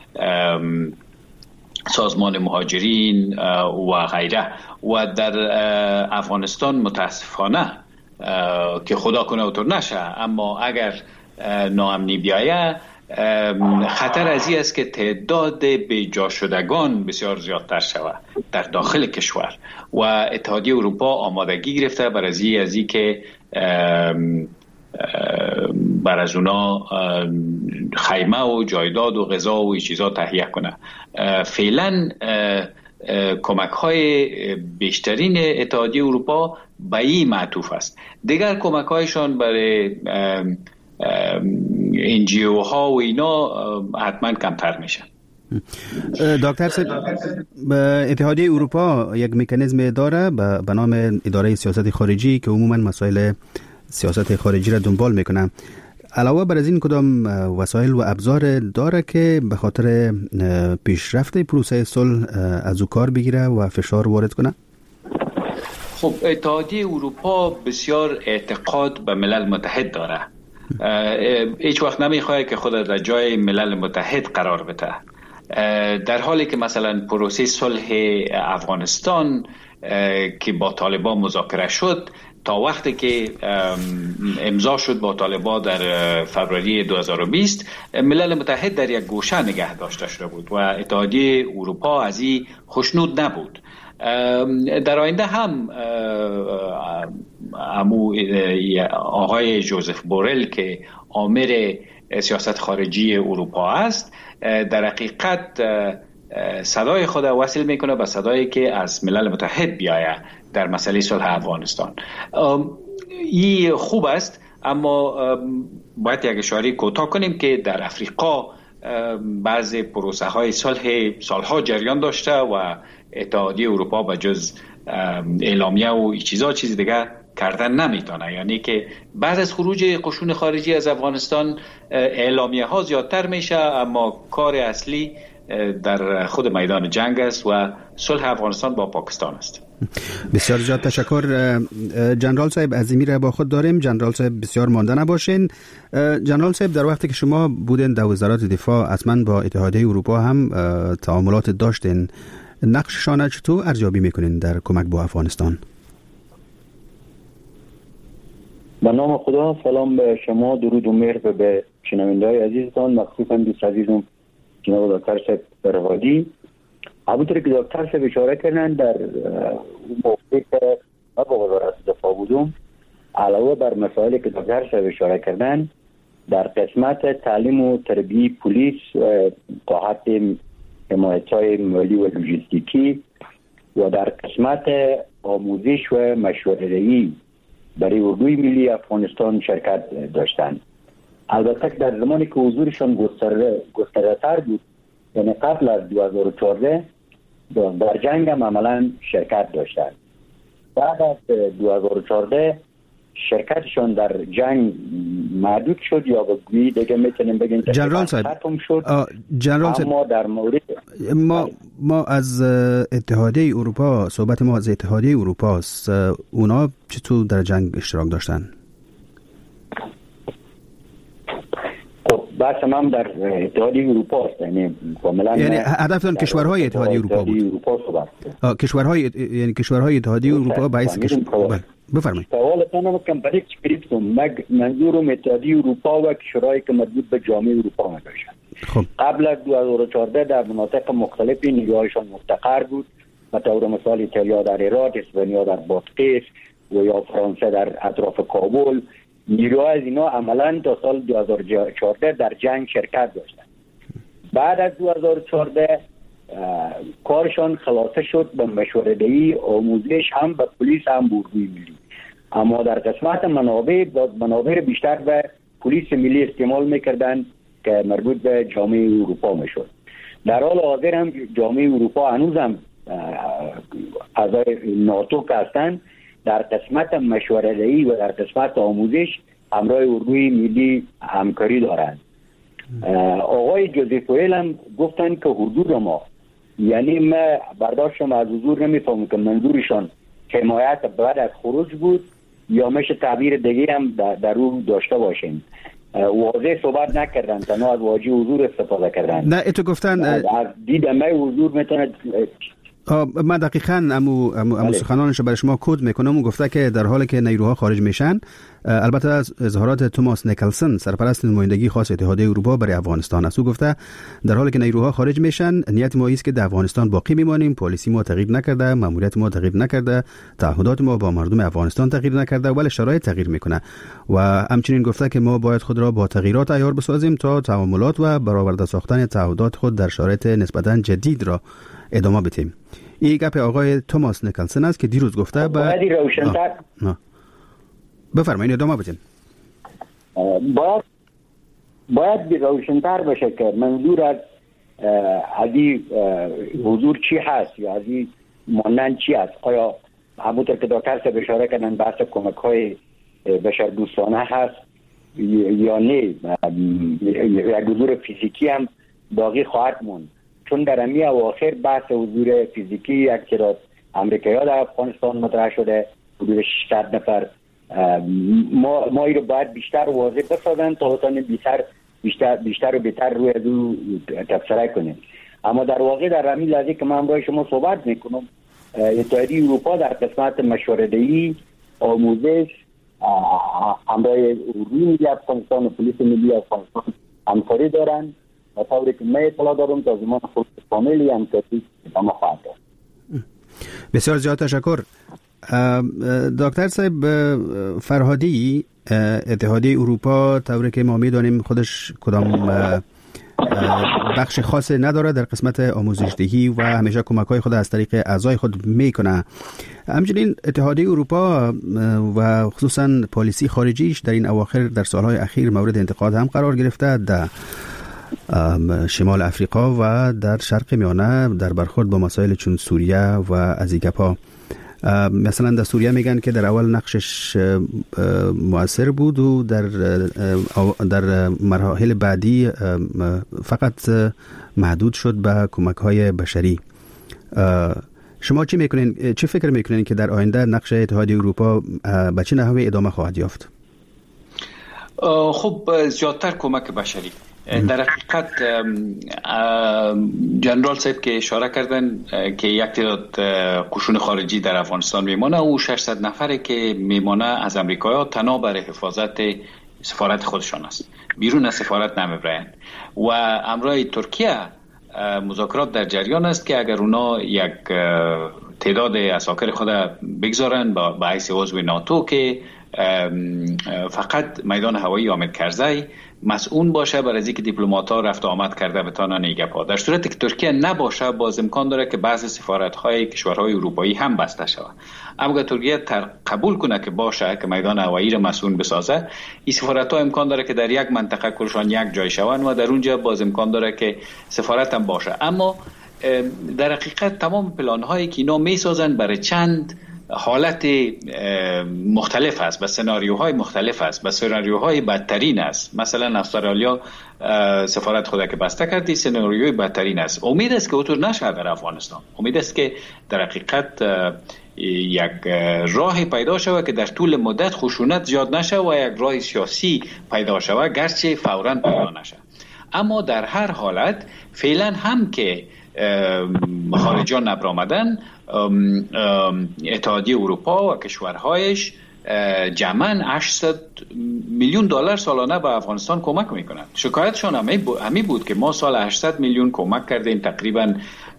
سازمان مهاجرین و غیره. و در افغانستان متاسفانه که خدا کنه اوتور نشه، اما اگر ناامنی بیایه خطر از این است که تعداد بیجا شدگان بسیار زیادتر شود در داخل کشور و اتحادیه اروپا آمادگی گرفته بر از این که بر از اونا خیمه و جایداد و غذا و چیزا تهیه کنه. فعلا کمک های بیشترین اتحادیه اروپا به این معطوف است. دیگر کمک هایشان برای NGO ها و اینا حتما کمتر میشن. دکتر صاحب، اتحادیه اروپا یک مکانیزم داره به نام اداره سیاست خارجی که عموما مسائل سیاست خارجی را دنبال میکنه. علاوه بر از این کدام وسایل و ابزار داره که به خاطر پیشرفت پروسه صلح از او کار بگیره و فشار وارد کنه؟ خب اتحادیه اروپا بسیار اعتقاد به ملل متحد داره. هیچ وقت نمیخواد که خود در جای ملل متحد قرار بده. در حالی که مثلا پروسه صلح افغانستان که با طالبان مذاکره شد تا وقتی که امضا شد با طالبان در فوریه 2020 ملل متحد در یک گوشه نگه داشته شده بود و اتحادیه اروپا از این خوشنود نبود. در آینده هم آقای جوزف بورل که آمر سیاست خارجی اروپا است در حقیقت صدای خود وصل میکنه به صدایی که از ملل متحد بیایه در مسئله صلح افغانستان. این خوب است، اما باید یک اشاره کوتاه کنیم که در افریقا بعض پروسه های صلح سالها جریان داشته و اتحادیه اروپا به جز اعلامیه و چیز دیگه کردن نمیتونه. یعنی که بعد از خروج قشون خارجی از افغانستان اعلامیه ها زیادتر میشه، اما کار اصلی در خود میدان جنگ است و صلح افغانستان با پاکستان است. بسیار زیاد تشکر جنرال صاحب. عظیمی را با خود داریم. جنرال صاحب بسیار مانده نباشین. جنرال صاحب، در وقتی که شما بودین در وزارت دفاع اصلا با اتحادیه اروپا هم تعاملات داشتین، نقششان چطور ارزیابی میکنین در کمک با افغانستان؟ به نام خدا، سلام به شما، درود و مهر به شنونده‌های عزیزتان، مخصوصا دوست عزیزم جناب دکتر صاحب بروادی. همونطور که دکتر صاحب اشاره کردن در موقعی که ما با وزارت دفاع بودم، علاوه بر مسائلی که دکتر صاحب اشاره کردن، در قسمت تعلیم و تربیت پلیس تحت حمایت‌های مالی و لوجستیکی و در قسمت آموزش و مشوره‌ای برای اردوی ملی افغانستان شرکت داشتند. البته در زمانی که حضورشان گسترده‌تر بود، یعنی قبل از 2014 در جنگ هم عملا شرکت داشتند. بعد از 2014 شرکتشان در جنگ محدود شد یا بگویی دیگه میتونیم بگیم جنرال صاحب ختم شد. جنرال صاحب، اما در مورد ما از اتحادیه اروپا، صحبت ما از اتحادیه اروپا است. اونا چطور در جنگ اشتراک داشتن؟ بحث هم در اتحادیه اروپا است، یعنی هدفتون کشورهای اتحادیه اروپا بود. کشورهای اتحادیه اروپا باعث بفرمایید. سوالتون کم بریک کریپتم منظورم اتحادیه اروپا و کشورهایی که مربوط به جامعه اروپا میباشند. خب قبل از 2014 در مناطق مختلفی نیروهایشان مستقر بود، به طور مثال ایتالیا در هرات، اسپانیا در بادغیس و یا فرانسه در اطراف کابل. نیروها از اینا عملا تا سال 2014 در جنگ شرکت داشتند. بعد از 2014 کارشان خلاصه شد به مشوره‌دهی، آموزش هم به پلیس هم اردوی ملی. اما در قسمت منابع بیشتر به پلیس ملی استعمال میکردن که مربوط به جامعه اروپا میشد. در حال حاضر هم جامعه اروپا هنوز هم اعضای ناتو که هستند، در قسمت مشوره‌دهی و در قسمت آموزش همراه اردوی ملی همکاری دارند. آقای جوزف بورل هم گفتن که حضور ما، یعنی ما برداشتم از حضور نمیفهمم که منظورشان حمایت بعد از خروج بود یا میشه تعبیر دیگه هم در رو داشته باشیم. واضح صحبت نکردن، تنها از واژه حضور استفاده کردن. نه اتو گفتن از دیدم حضور میتونه من دقیقاً امو سخنانش برای شما کد میکنم و گفته که در حالی که نیروها خارج میشن، البته از اظهارات توماس نیکلسن سرپرست نمایندگی خاص اتحادیه اروپا برای افغانستان است، او گفته در حالی که نیروها خارج میشن نیت ما است که در افغانستان باقی میمانیم، پالیسی ما تغییر نکرده، ماموریت ما تغییر نکرده، تعهدات ما با مردم افغانستان تغییر نکرده، ولی شرایط تغییر میکنه و همچنین گفته که ما باید خود را با تغییرات عیار بسازیم تا تعاملات و برآورده ساختن تعهدات خود در شرایط نسبتاً جدید را ادامه بدیم. این گپ آقای توماس نیکلسن است که دیروز گفته بفرمایید ادامه بدین. باید روشن‌تر باشه که منظور از حضور چی هست یا از مانند چی هست. آیا همونطور که دکتر صاحب اشاره کردن بحث کمک‌های بشردوستانه هست یا نه، یک حضور فیزیکی هم باقی خواهد موند؟ چون در امی اواخر بحث حضور فیزیکی یک تعداد امریکایی‌ها در افغانستان مطرح شده، حدود 600 نفر. ما این رو باید بیشتر واضح بسازن تا بتونیم بیشتر و بهتر روی دو تبصره کنیم. اما در واقع در امی لحظه که من برای شما صحبت میکنم، اتحادیه اروپا در قسمت مشوره‌دهی، آموزش، همراه اروپایی ملی افغانستان و پلیس ملی افغانستان همکاری دارن و طوری که من اطلاع دارم تا زمان خود کاملی همکاری ادامه خواهد داشت. بسیار زیاد تشکر. دکتر صاحب فرهادی، اتحادیه اروپا طوری که ما میدانیم خودش کدام بخش خاصی نداره در قسمت آموزش‌دهی و همیشه کمک‌های خود از طریق اعضای خود میکنه. همچنین اتحادیه اروپا و خصوصا پالیسی خارجیش در این اواخر در سالهای اخیر مورد انتقاد هم قرار گرفته در شمال افریقا و در شرق میانه در برخورد با مسائل چون سوریه و از این گپا. مثلا در سوریه میگن که در اول نقشش مؤثر بود و در مراحل بعدی فقط محدود شد به کمک‌های بشری. شما چی فکر میکنین که در آینده نقش اتحادیه اروپا به چه نحوی ادامه خواهد یافت؟ خب زیادتر کمک بشری. در حقیقت جنرال صاحب که اشاره کردن که یک تعداد قشون خارجی در افغانستان میمانه، او 600 نفره که میمانه از امریکایی‌ها تنها برای حفاظت سفارت خودشان است، بیرون از سفارت نمیبرند و همراه ترکیه مذاکرات در جریان است که اگر اونا یک تعداد عساکر خود بگذارن با حیث عضو ناتو که فقط میدان هوایی حامد کرزی مسئول باشه برای اینکه دیپلمات‌ها رفت و آمد کرده بتانن ایگپا. در صورتی که ترکیه نباشه باز امکان داره که بعضی سفارت‌های کشورهای اروپایی هم بسته شود. اما اگر ترکیه قبول کنه که باشه که میدان هوایی را مسئول بسازه، این سفارت‌ها امکان داره که در یک منطقه کلشان یک جای شوند و در اونجا باز امکان داره که سفارت هم باشه. اما در حقیقت تمام پلان‌هایی که اینا میسازن برای چند حالت مختلف است، به سناریوهای مختلف است، به سناریوهای بدترین است. مثلا استرالیا سفارت خود که بسته کردی، سناریوی بدترین است. امید است که اونطور نشه در افغانستان. امید است که در حقیقت یک راه پیدا شود که در طول مدت خشونت زیاد نشه و یک راه سیاسی پیدا شود، گرچه فوراً پیدا نشه. اما در هر حالت فعلا هم که خارجان نبرآمدن، اتحادیه اروپا و کشورهایش جمعاً 800 میلیون دلار سالانه به افغانستان کمک میکنند. شکایتشان همی بود که ما سال 800 میلیون کمک کردیم، تقریباً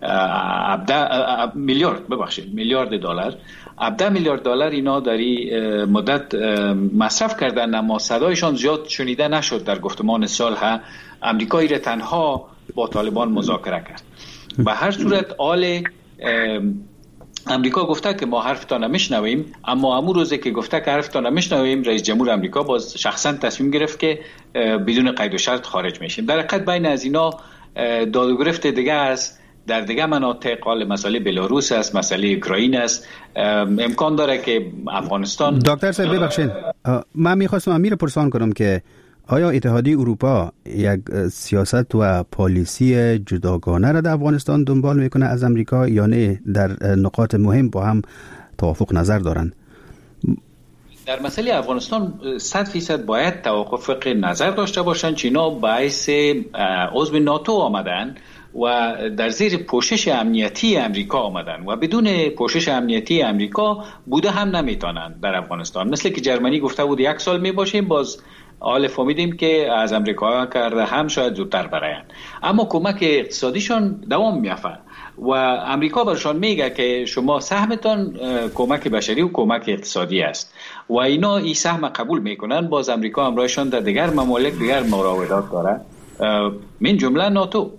میلیارد دلار. 17 میلیارد دلار اینا در این مدت مصرف کردن، اما صدایشان زیاد شنیده نشد. در گفتمان صلح امریکایی را تنها با طالبان مذاکره کرد. به هر صورت آل امریکا گفته که ما حرفتان نمیشنویم، اما امو روزه که گفته که حرفتان نمیشنویم، رئیس جمهور امریکا باز شخصا تصمیم گرفت که بدون قید و شرط خارج میشیم. در حقیقت بین از اینا داد و گرفت دیگه است، در دیگه مناطق، حال مسئله بلاروس است، مسئله اوکراین است. امکان داره که افغانستان. دکتر صاحب ببخشید، من میخواستم امیر پرسان کنم که آیا اتحادیه اروپا یک سیاست و پالیسی جداگانه را در افغانستان دنبال میکنه از امریکا یا نه در نقاط مهم با هم توافق نظر دارند؟ در مسئله افغانستان 100% باید توافق نظر داشته باشند. چینا باعث عضو ناتو آمدن و در زیر پوشش امنیتی امریکا آمدن و بدون پوشش امنیتی امریکا بوده هم نمیتونن در افغانستان. مثل که جرمنی گفته بود 1 سال میباشیم، باز حال فهمیدیم که از امریکا کرده هم شاید زودتر براین، اما کمک اقتصادیشون دوام میافته و امریکا برشان میگه که شما سهمتان کمک بشری و کمک اقتصادی است و اینا این سهم قبول میکنن. باز امریکا همراهشان در دیگر ممالک دیگر مراودات داره، من جمله ناتو.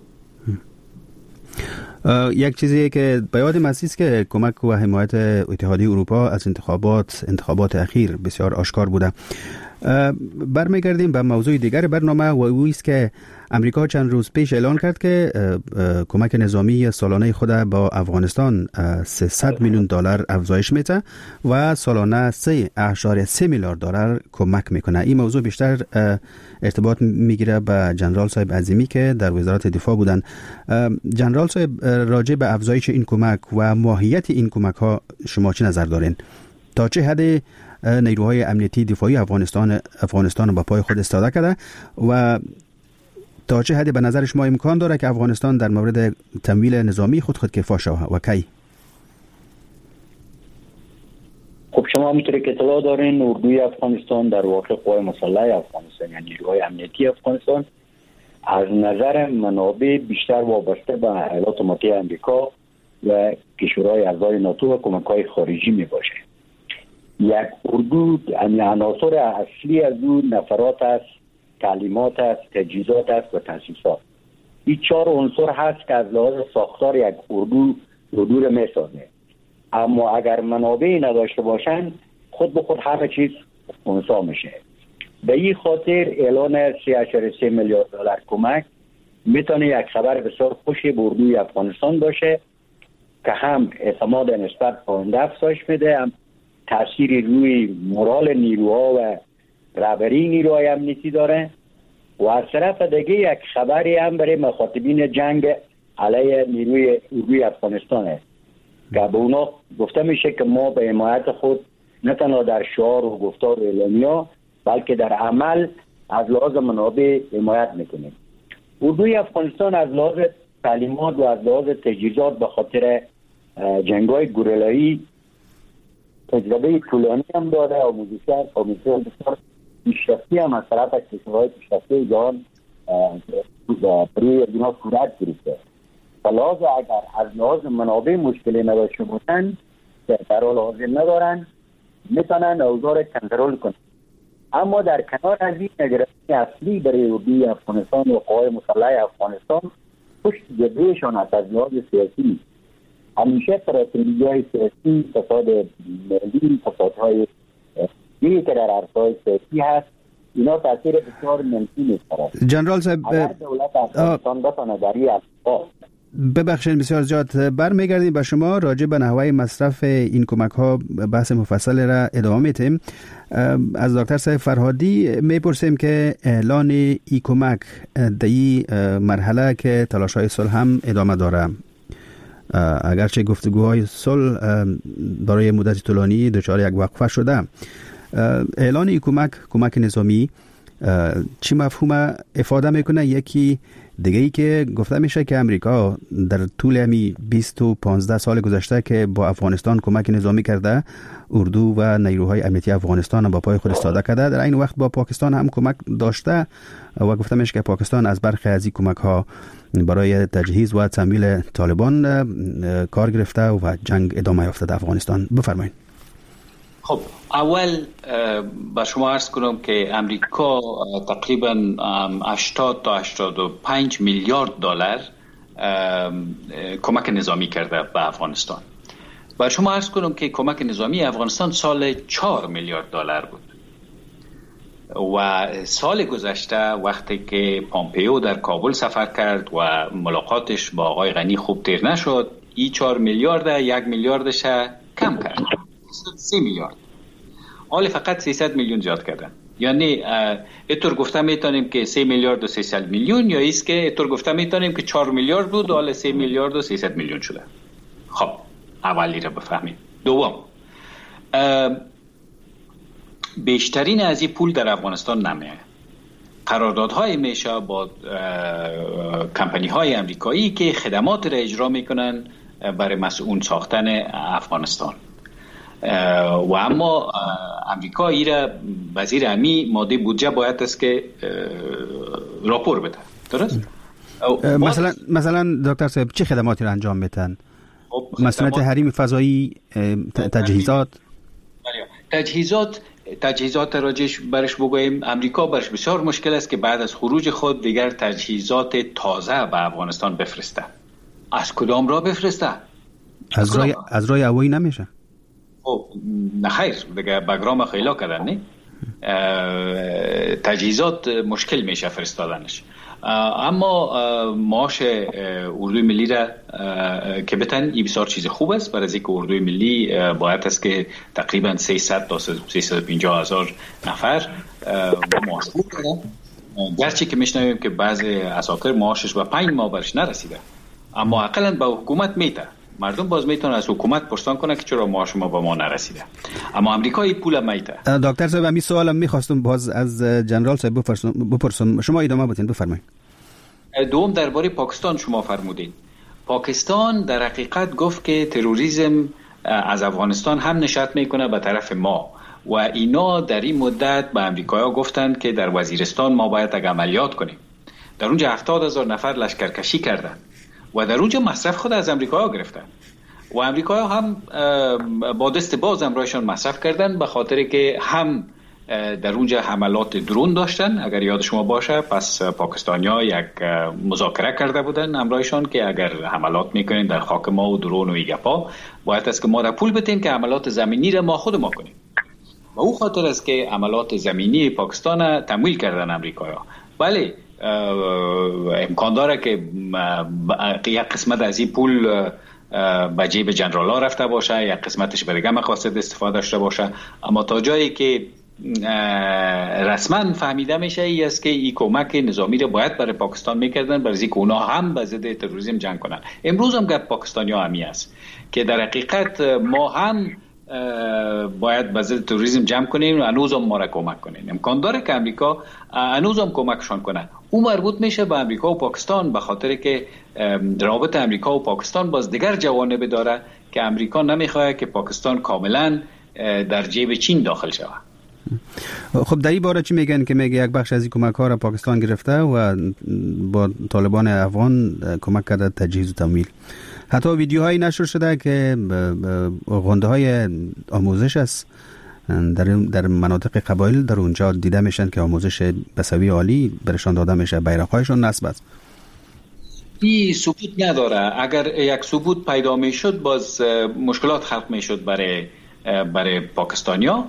یک چیزی که به یادم است که کمک و حمایت اتحادیه اروپا از انتخابات اخیر بسیار آشکار بوده. برمیگردیم به موضوع دیگر برنامه و او است که امریکا چند روز پیش اعلان کرد که کمک نظامی سالانه خود با افغانستان 300 میلیون دلار افزایش میده و سالانه 3.3 میلیارد دلار کمک میکنه. این موضوع بیشتر ارتباط میگیره به جنرال صاحب عظیمی که در وزارت دفاع بودن. جنرال صاحب، راجع به افزایش این کمک و ماهیت این کمک ها شما چه نظر دارین؟ تا چه حد نیروهای امنیتی دفاعی افغانستان با پای خود ایستاده کرده و تا چه حد به نظر شما امکان داره که افغانستان در مورد تمویل نظامی خودکفا شود و کی؟ خب شما همونطوری که اطلاع دارین اردوی افغانستان در واقع قوای مسلح افغانستان یعنی نیروهای امنیتی افغانستان از نظر منابع بیشتر وابسته به ایالات متحده آمریکا و کشورهای اعضای ناتو و کمک‌های خارجی می باشه. یک اردو عناصر اصلی از اون نفرات است، تعلیمات است، تجهیزات است و تاسیسات. این 4 عنصر هست که از لحاظ ساختار یک اردو رو میسازه. اما اگر منابعی نداشته باشن خود به خود همه چیز خنثی میشه. به این خاطر اعلان 3.3 میلیارد دلار کمک میتونه یک خبر بسیار خوشی به اردوی افغانستان باشه که هم اعتماد نسبت پاینده افزایش میده، هم تأثیری روی مورال نیروها و رهبری نیروهای امنیتی داره و از طرف دیگه یک خبری هم برای مخاطبین جنگ علیه نیروی افغانستان است که به اونا گفته میشه که ما به حمایت خود نه تنها در شعار و گفتار و اعلامیه بلکه در عمل از لحاظ منابع حمایت میکنیم. اردوی افغانستان از لحاظ تعلیمات و از لحاظ تجهیزات به خاطر جنگ‌های گوریلایی تجربه طولانی هم داره. آموزشگر بسیار پیشرفتی هم از طرف کشورهای پیشرفته جهان برای اینا صورت گرفته. لازم اگر از لحاظ منابع مشکلی نداشته باشن که در حال حاضر ندارن میتونن اوضاع کنترل کنن. اما در کنار از این نگرانی اصلی برای اردوی افغانستان و قوای مسلح افغانستان پشت جبههشان از لحاظ سیاسی همیشه استراتژی‌های سیاسی، فساد ملی، فسادهای دیگه که در عرصه‌های سیاسی هست، اینا تاثیر بسیار منفی می‌ذاره. جنرال صاحب دولت افغانستان بتونه در این ببخشید بسیار زیاد برمیگردیم به شما راجع به نحوه مصرف این کمک ها بحث مفصل را ادامه میتیم. از دکتر صاحب فرهادی میپرسیم که اعلان این کمک در این مرحله که تلاش های صلح هم ادامه داره، اگرچه گفتگوهای صلح برای مدت طولانی دچار یک وقفه شده، اعلان این کمک نظامی چی مفهوم افاده میکنه؟ یکی دیگه ای که گفته میشه که امریکا در طول همی 20 و 15 سال گذشته که با افغانستان کمک نظامی کرده، اردو و نیروهای امنیتی افغانستان با پای خود ایستاده کرده، در این وقت با پاکستان هم کمک داشته و گفته میشه که پاکستان از برخی از این کمک ها برای تجهیز و تمویل طالبان کار گرفته و جنگ ادامه یافته در افغانستان. بفرمایید. خب اول با شما عرض کنم که امریکا تقریبا 80 تا 85 میلیارد دلار کمک نظامی کرده به افغانستان. با شما عرض کنم که کمک نظامی افغانستان سال 4 میلیارد دلار بود و سال گذشته وقتی که پامپیو در کابل سفر کرد و ملاقاتش با آقای غنی خوب تیر نشد، این 4 میلیارد 1 میلیاردش کم کرد، 3 میلیارد. حالا فقط 300 میلیون زیاد کردن. یعنی اینطور گفته میتونیم که 3 میلیارد و 300 میلیون، یا ایست که اینطور گفته میتونیم که 4 میلیارد بود و حالا 3 میلیارد و 300 میلیون شده. خب اولی را بفهمید. دوم، بیشترین از این پول در افغانستان نمیه. قراردادهای میشه با کمپانی های امریکایی که خدمات را اجرا میکنن برای مسئول ساختن افغانستان. و اما امریکا ایره وزیر امنی ماده بودجه باید است که راپور بده. درست؟ مثلا دکتر صاحب چه خدماتی را انجام میدن؟ مسئولیت حریم فضایی، تجهیزات راجش برش بگوییم. امریکا برش بسیار مشکل است که بعد از خروج خود دیگر تجهیزات تازه به افغانستان بفرسته. از کدام راه بفرسته؟ از راه هوایی نمیشه. نه خیر، دیگه بگرام خیلا کردن نه. تجهیزات مشکل میشه فرستادنش. اما معاش اردوی ملی را که بتن این بسیار چیز خوب است، برای اینکه اردوی ملی باید است که تقریبا 300 تا 350 هزار نفر معاش کنند. گرچه که میشنویم که بعضی عساکر معاشش به 5 ماه برش نرسیده، اما اقلا به حکومت میته. مردم باز میتونن از حکومت پرسان کنه که چرا معاش ما به ما نرسیده، اما امریکا این پول میته. دکتر صاحب همین سوالم میخواستم باز از جنرال صاحب بپرسم، شما ادامه بدین، بفرمایید. دوم درباره پاکستان شما فرمودید. پاکستان در حقیقت گفت که تروریسم از افغانستان هم نشأت میکنه به طرف ما و اینا در این مدت به امریکایی‌ها گفتند که در وزیرستان ما باید عملیات کنیم. در اونجا 70,000 نفر لشکرکشی کردند و در اونجا مصرف خود از امریکایی‌ها گرفتن و امریکایی‌ها هم با دست باز امرایشان مصرف کردن، به خاطر که هم در اونجا حملات درون داشتن. اگر یاد شما باشه پس پاکستانی‌ها یک مذاکره کرده بودن امرایشان که اگر حملات میکنین در خاک ما و درون و ایگپا باید است که ما را پول بدیم که حملات زمینی را ما خود ما کنیم. و او خاطر است که حملات زمینی پاکستان تمویل کردن امریکایی‌ها. بله، امکان داره که یک قسمت از این پول به جیب جنرال ها رفته باشه، یک قسمتش به دیگه مقاصد استفاده داشته باشه، اما تا جایی که رسما فهمیده میشه ای است که این کمک نظامی رو باید برای پاکستان میکردن برای اینکه اونا هم به ضد تروریسم جنگ کنن. امروز هم گپ پاکستانی‌ها همی است که در حقیقت ما هم باید به ضد تروریسم جمع کنیم و هنوز هم ما را کمک کنیم. امکان داره که امریکا هنوز هم کمکشان کنه. او مربوط میشه به امریکا و پاکستان، به خاطر که رابطه امریکا و پاکستان باز دیگر جوانب داره که امریکا نمیخواد که پاکستان کاملا در جیب چین داخل شود. خب در این باره چی میگن که میگه یک بخش از این کمک ها را پاکستان گرفته و با طالبان افغان کمک کرده تجهیز و تمویل. حتی ویدیوهایی نشر شده که غنده های آموزش است در مناطق قبایل در اونجا دیده میشن که آموزش بسوی عالی برشان داده میشه، بیرق‌هایشان نصب است. این ثبوت نداره. اگر یک ثبوت پیدا میشد باز مشکلات خلق میشد برای پاکستانیا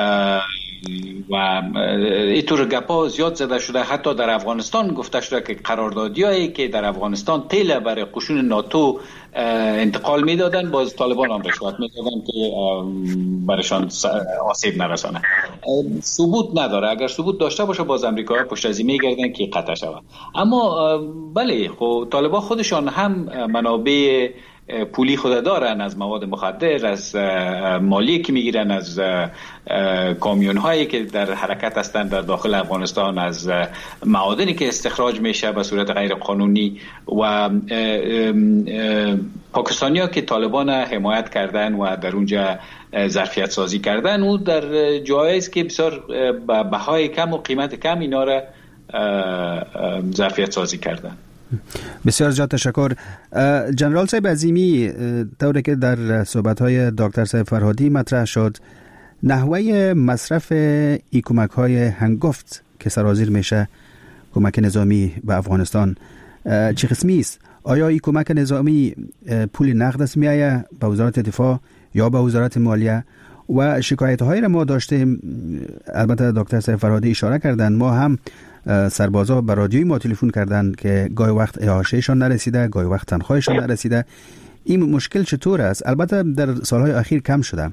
و اینطور گپا زیاد زده شده. حتی در افغانستان گفته شده که قراردادیایی که در افغانستان تیل برای قشون ناتو انتقال میدادن باز طالبان هم رشوت میدادن که برایشان آسیب نرسانه. ثبوت نداره. اگر ثبوت داشته باشه باز امریکایی‌ها پشت از این میگردن که قطع شود. اما بله، خب طالبان خودشان هم منابع پولی خود دارن، از مواد مخدر، از مالی که میگیرن از کامیون هایی که در حرکت هستند در داخل افغانستان، از معادنی که استخراج میشه به صورت غیر قانونی و پاکستانی ها که طالبان حمایت کردن و در اونجا ظرفیت سازی کردن و در جایی است که بسیار بهای کم و قیمت کم اینا را ظرفیت سازی کردن. بسیار زیاد تشکر. جنرال صاحب عظیمی، طوری که در صحبت‌های دکتر صاحب فرهادی مطرح شد، نحوه مصرف ای کمک‌های هنگفت که سرازیر میشه کمک نظامی به افغانستان چه قسمی است؟ آیا این کمک نظامی پول نقد است میآید به وزارت دفاع یا به وزارت مالیه؟ و شکایت‌هایی را ما داشتیم، البته دکتر صاحب فرهادی اشاره کردند، ما هم سربازا به رادیوی ما تلفن کردن که گاهی وقت اعاشهشان نرسیده، گاهی وقت تنخواهشان نرسیده. این مشکل چطور است؟ البته در سالهای اخیر کم شده.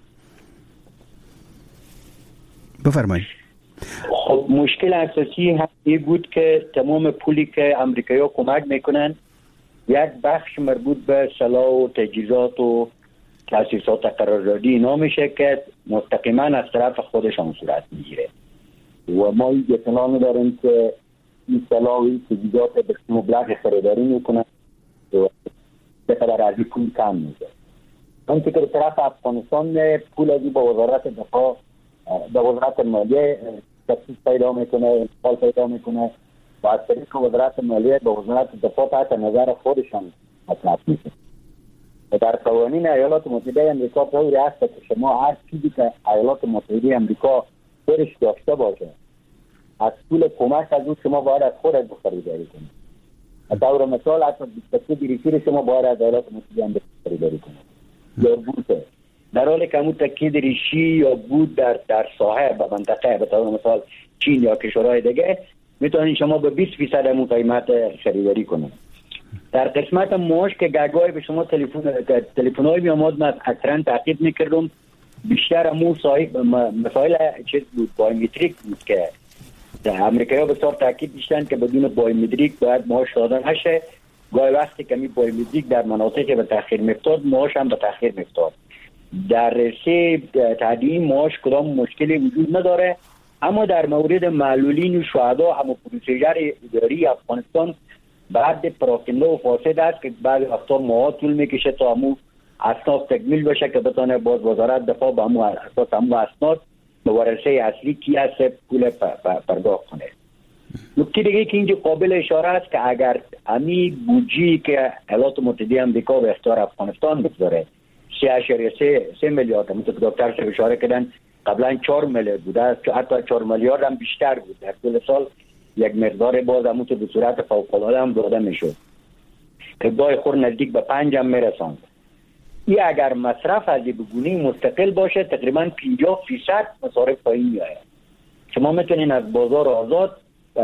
بفرمایید. خب مشکل اساسی همین بود که تمام پولی که امریکایی‌ها کمک میکنن یک بخش مربوط به سلاح و تجهیزات و تاسیسات قراردادی اینا میشه که مستقیما از طرف خودشان صورت میگیره و ما اطلاع داریم که این سلاح و این تجهیزات به مبلغ خریداری میکنه و بقدر از این پول کم میشه. من فکر طرف افغانستان پول ازی با وزارت دفاع به وزارت مالیه تخصیص پیدا میکنه، انتقال پیدا میکنه و از طریق وزارت مالیه به وزارت دفاع تحت نظر خودشان مطرح میشه. و در قوانین ایالات متحده امریکا طوری هست که شما هر چیزی که ایالات متحده امریکا خودش داشته باشه از پول کمک از اون شما باید از خودت خریداری کنید. طور مثال حتی 22 ریشی شما باید از ایالات متحده امریکا خریداری کنید یا بوده، در حالی که همون تاکید ریشی یا بود در ساحه به منطقه به طور مثال چین یا کشورهای دیگه میتونید شما به 20% همون قیمت خریداری کنید. در قسمت معاش که گاگای به شما تلفن‌های میامد من اکثرا تعقیب میکردم بیشتر همون صاحب مسائل چیز بود بایومتریک بود که امریکایی‌ها بسیار تاکید داشتن که بدون بایومتریک باید معاش داده نشه. گاهی وقتی که می بایومتریک در مناطقی به تاخیر میفتاد معاش هم به تاخیر میفتاد. در رشته تعدیل معاش کدام مشکلی وجود نداره، اما در مورد معلولین و شهدا هم پروسیجر اداری افغانستان بعد پراکنده و فاسد است که بعضی وقتا ماها طول میکشه تا همو اسناد تکمیل بشه که بتانه باز وزارت دفاع به همو اساس همو اسناد به ورثه اصلی کی هست پول پرداخت کنه. نکته دیگه که اینجا قابل اشاره است که اگر امی بودجه‌ای که ایالات متحده آمریکا به اختیار افغانستان بگذاره 3.3 میلیارد همونطور که دکتر صاحب اشاره کردن قبلا 4 میلیارد بوده که حتی 4 میلیارد هم بیشتر بود در طول سال یک مقدار باز همونطور به صورت فوق‌العاده هم داده میشد که گاهی خور نزدیک به 5 هم میرساند. این اگر مصرف از بگونی مستقل باشه تقریبا 50% مصارف پایین میآید. شما میتونین از بازار آزاد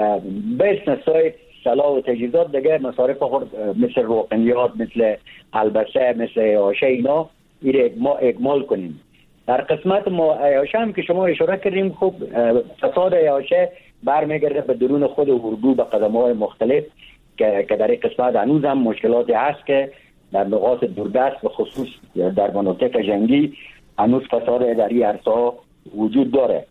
به استثنای سلاح و تجهیزات دیگه مصارف خود مثل روغنیات مثل البسه مثل آشه اینا اکمال کنیم. در قسمت آشه هم که شما اشاره کردیم خب فساد آشه برمیگرده به درون خود اردو به قدم‌های مختلف که در این قسمت هنوز هم مشکلاتی هست که در نقاط دوردست به خصوص در مناطق جنگی هنوز فساد در این عرصه‌ها وجود داره.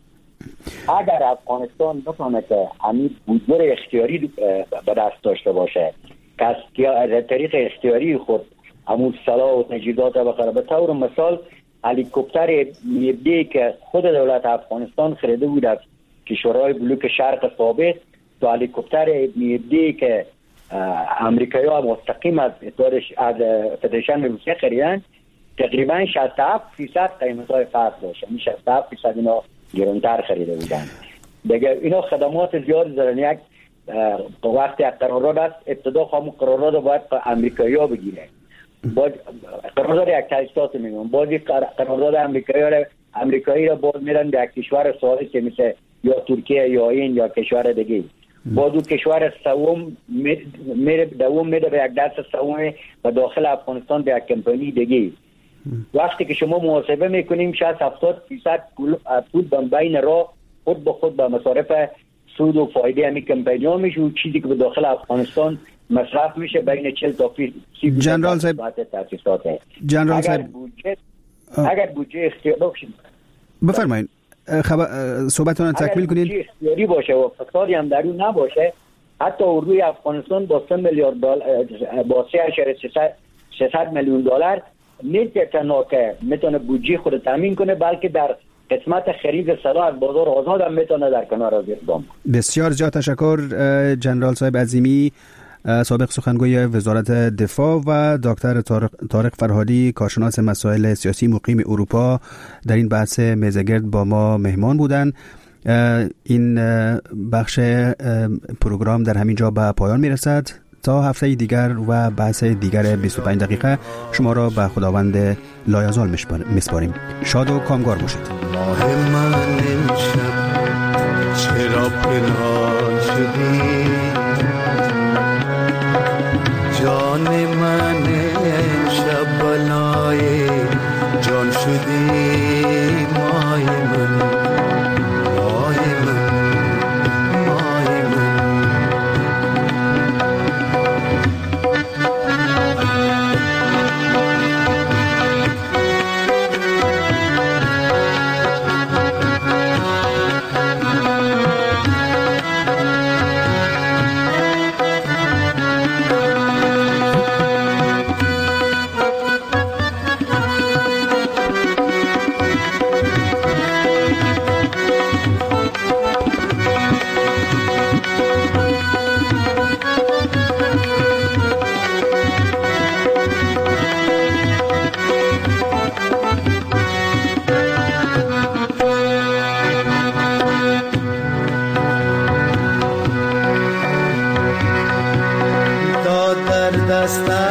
اگر افغانستان بتونه که همین بودجه اختیاری به دست داشته باشه که از طریق اختیاری خود همون سلاح و تجهیزات بخره، به طور مثال هلیکوپتر میبدی که خود دولت افغانستان خریده بود از کشورهای بلوک شرق سابق تو هلیکوپتر میبدی که امریکایی ها مستقیم از فدراسیون روسیه خریدن تقریبا 67% قیمت های فرق داشت. این 67% اینا گرانتر خریده بودن دیگه. اینا خدمات زیاد دارن. یک وقتی قرارداد است ابتدا همون قرارداد باید امریکایی ها بگیره، باید قرارداد یک تاسیسات میگن بازی قرارداد امریکایی را باز میرن در کشور ثالث مثل یا ترکیه یا این یا کشور دیگه، باز اون کشور سوم دوم میده به یک دست سوم و داخل افغانستان به یک کمپانی دیگه. وقتی که شما محاسبه میکنیم 60-70% پول بین راه خود به خود به مصارف سود و فایده همین کمپانی ها میشه و چیزی که به داخل افغانستان مصرف میشه بین 40 تا 30%. جنرال صاحب اگر بودجه اختیاری باشه بفرمایید صحبتتون تکمیل کنید. اگر اختیاری باشه و فسادی هم در اون نباشه حتی اردوی افغانستان با 3 میلیارد دلار با 3.3 میلیون دلار نیست تنها که میتونه بودجه خود تامین کنه بلکه در قسمت خرید سلاح از بازار آزاد هم میتونه در کنار از اقدام. بسیار زیاد تشکر جنرال صاحب عظیمی سابق سخنگوی وزارت دفاع و دکتر طارق فرهادی کارشناس مسائل سیاسی مقیم اروپا در این بحث میزگرد با ما مهمان بودند. این بخش پروگرام در همین جا به پایان میرسد. تا هفته دیگر و بحث دیگر 25 دقیقه شما را به خداوند لایزال میسپاریم. شاد و کامگار باشید. ماه من امشب چرا پنهان شدی، جان من امشب بلای جان شدی، مای من است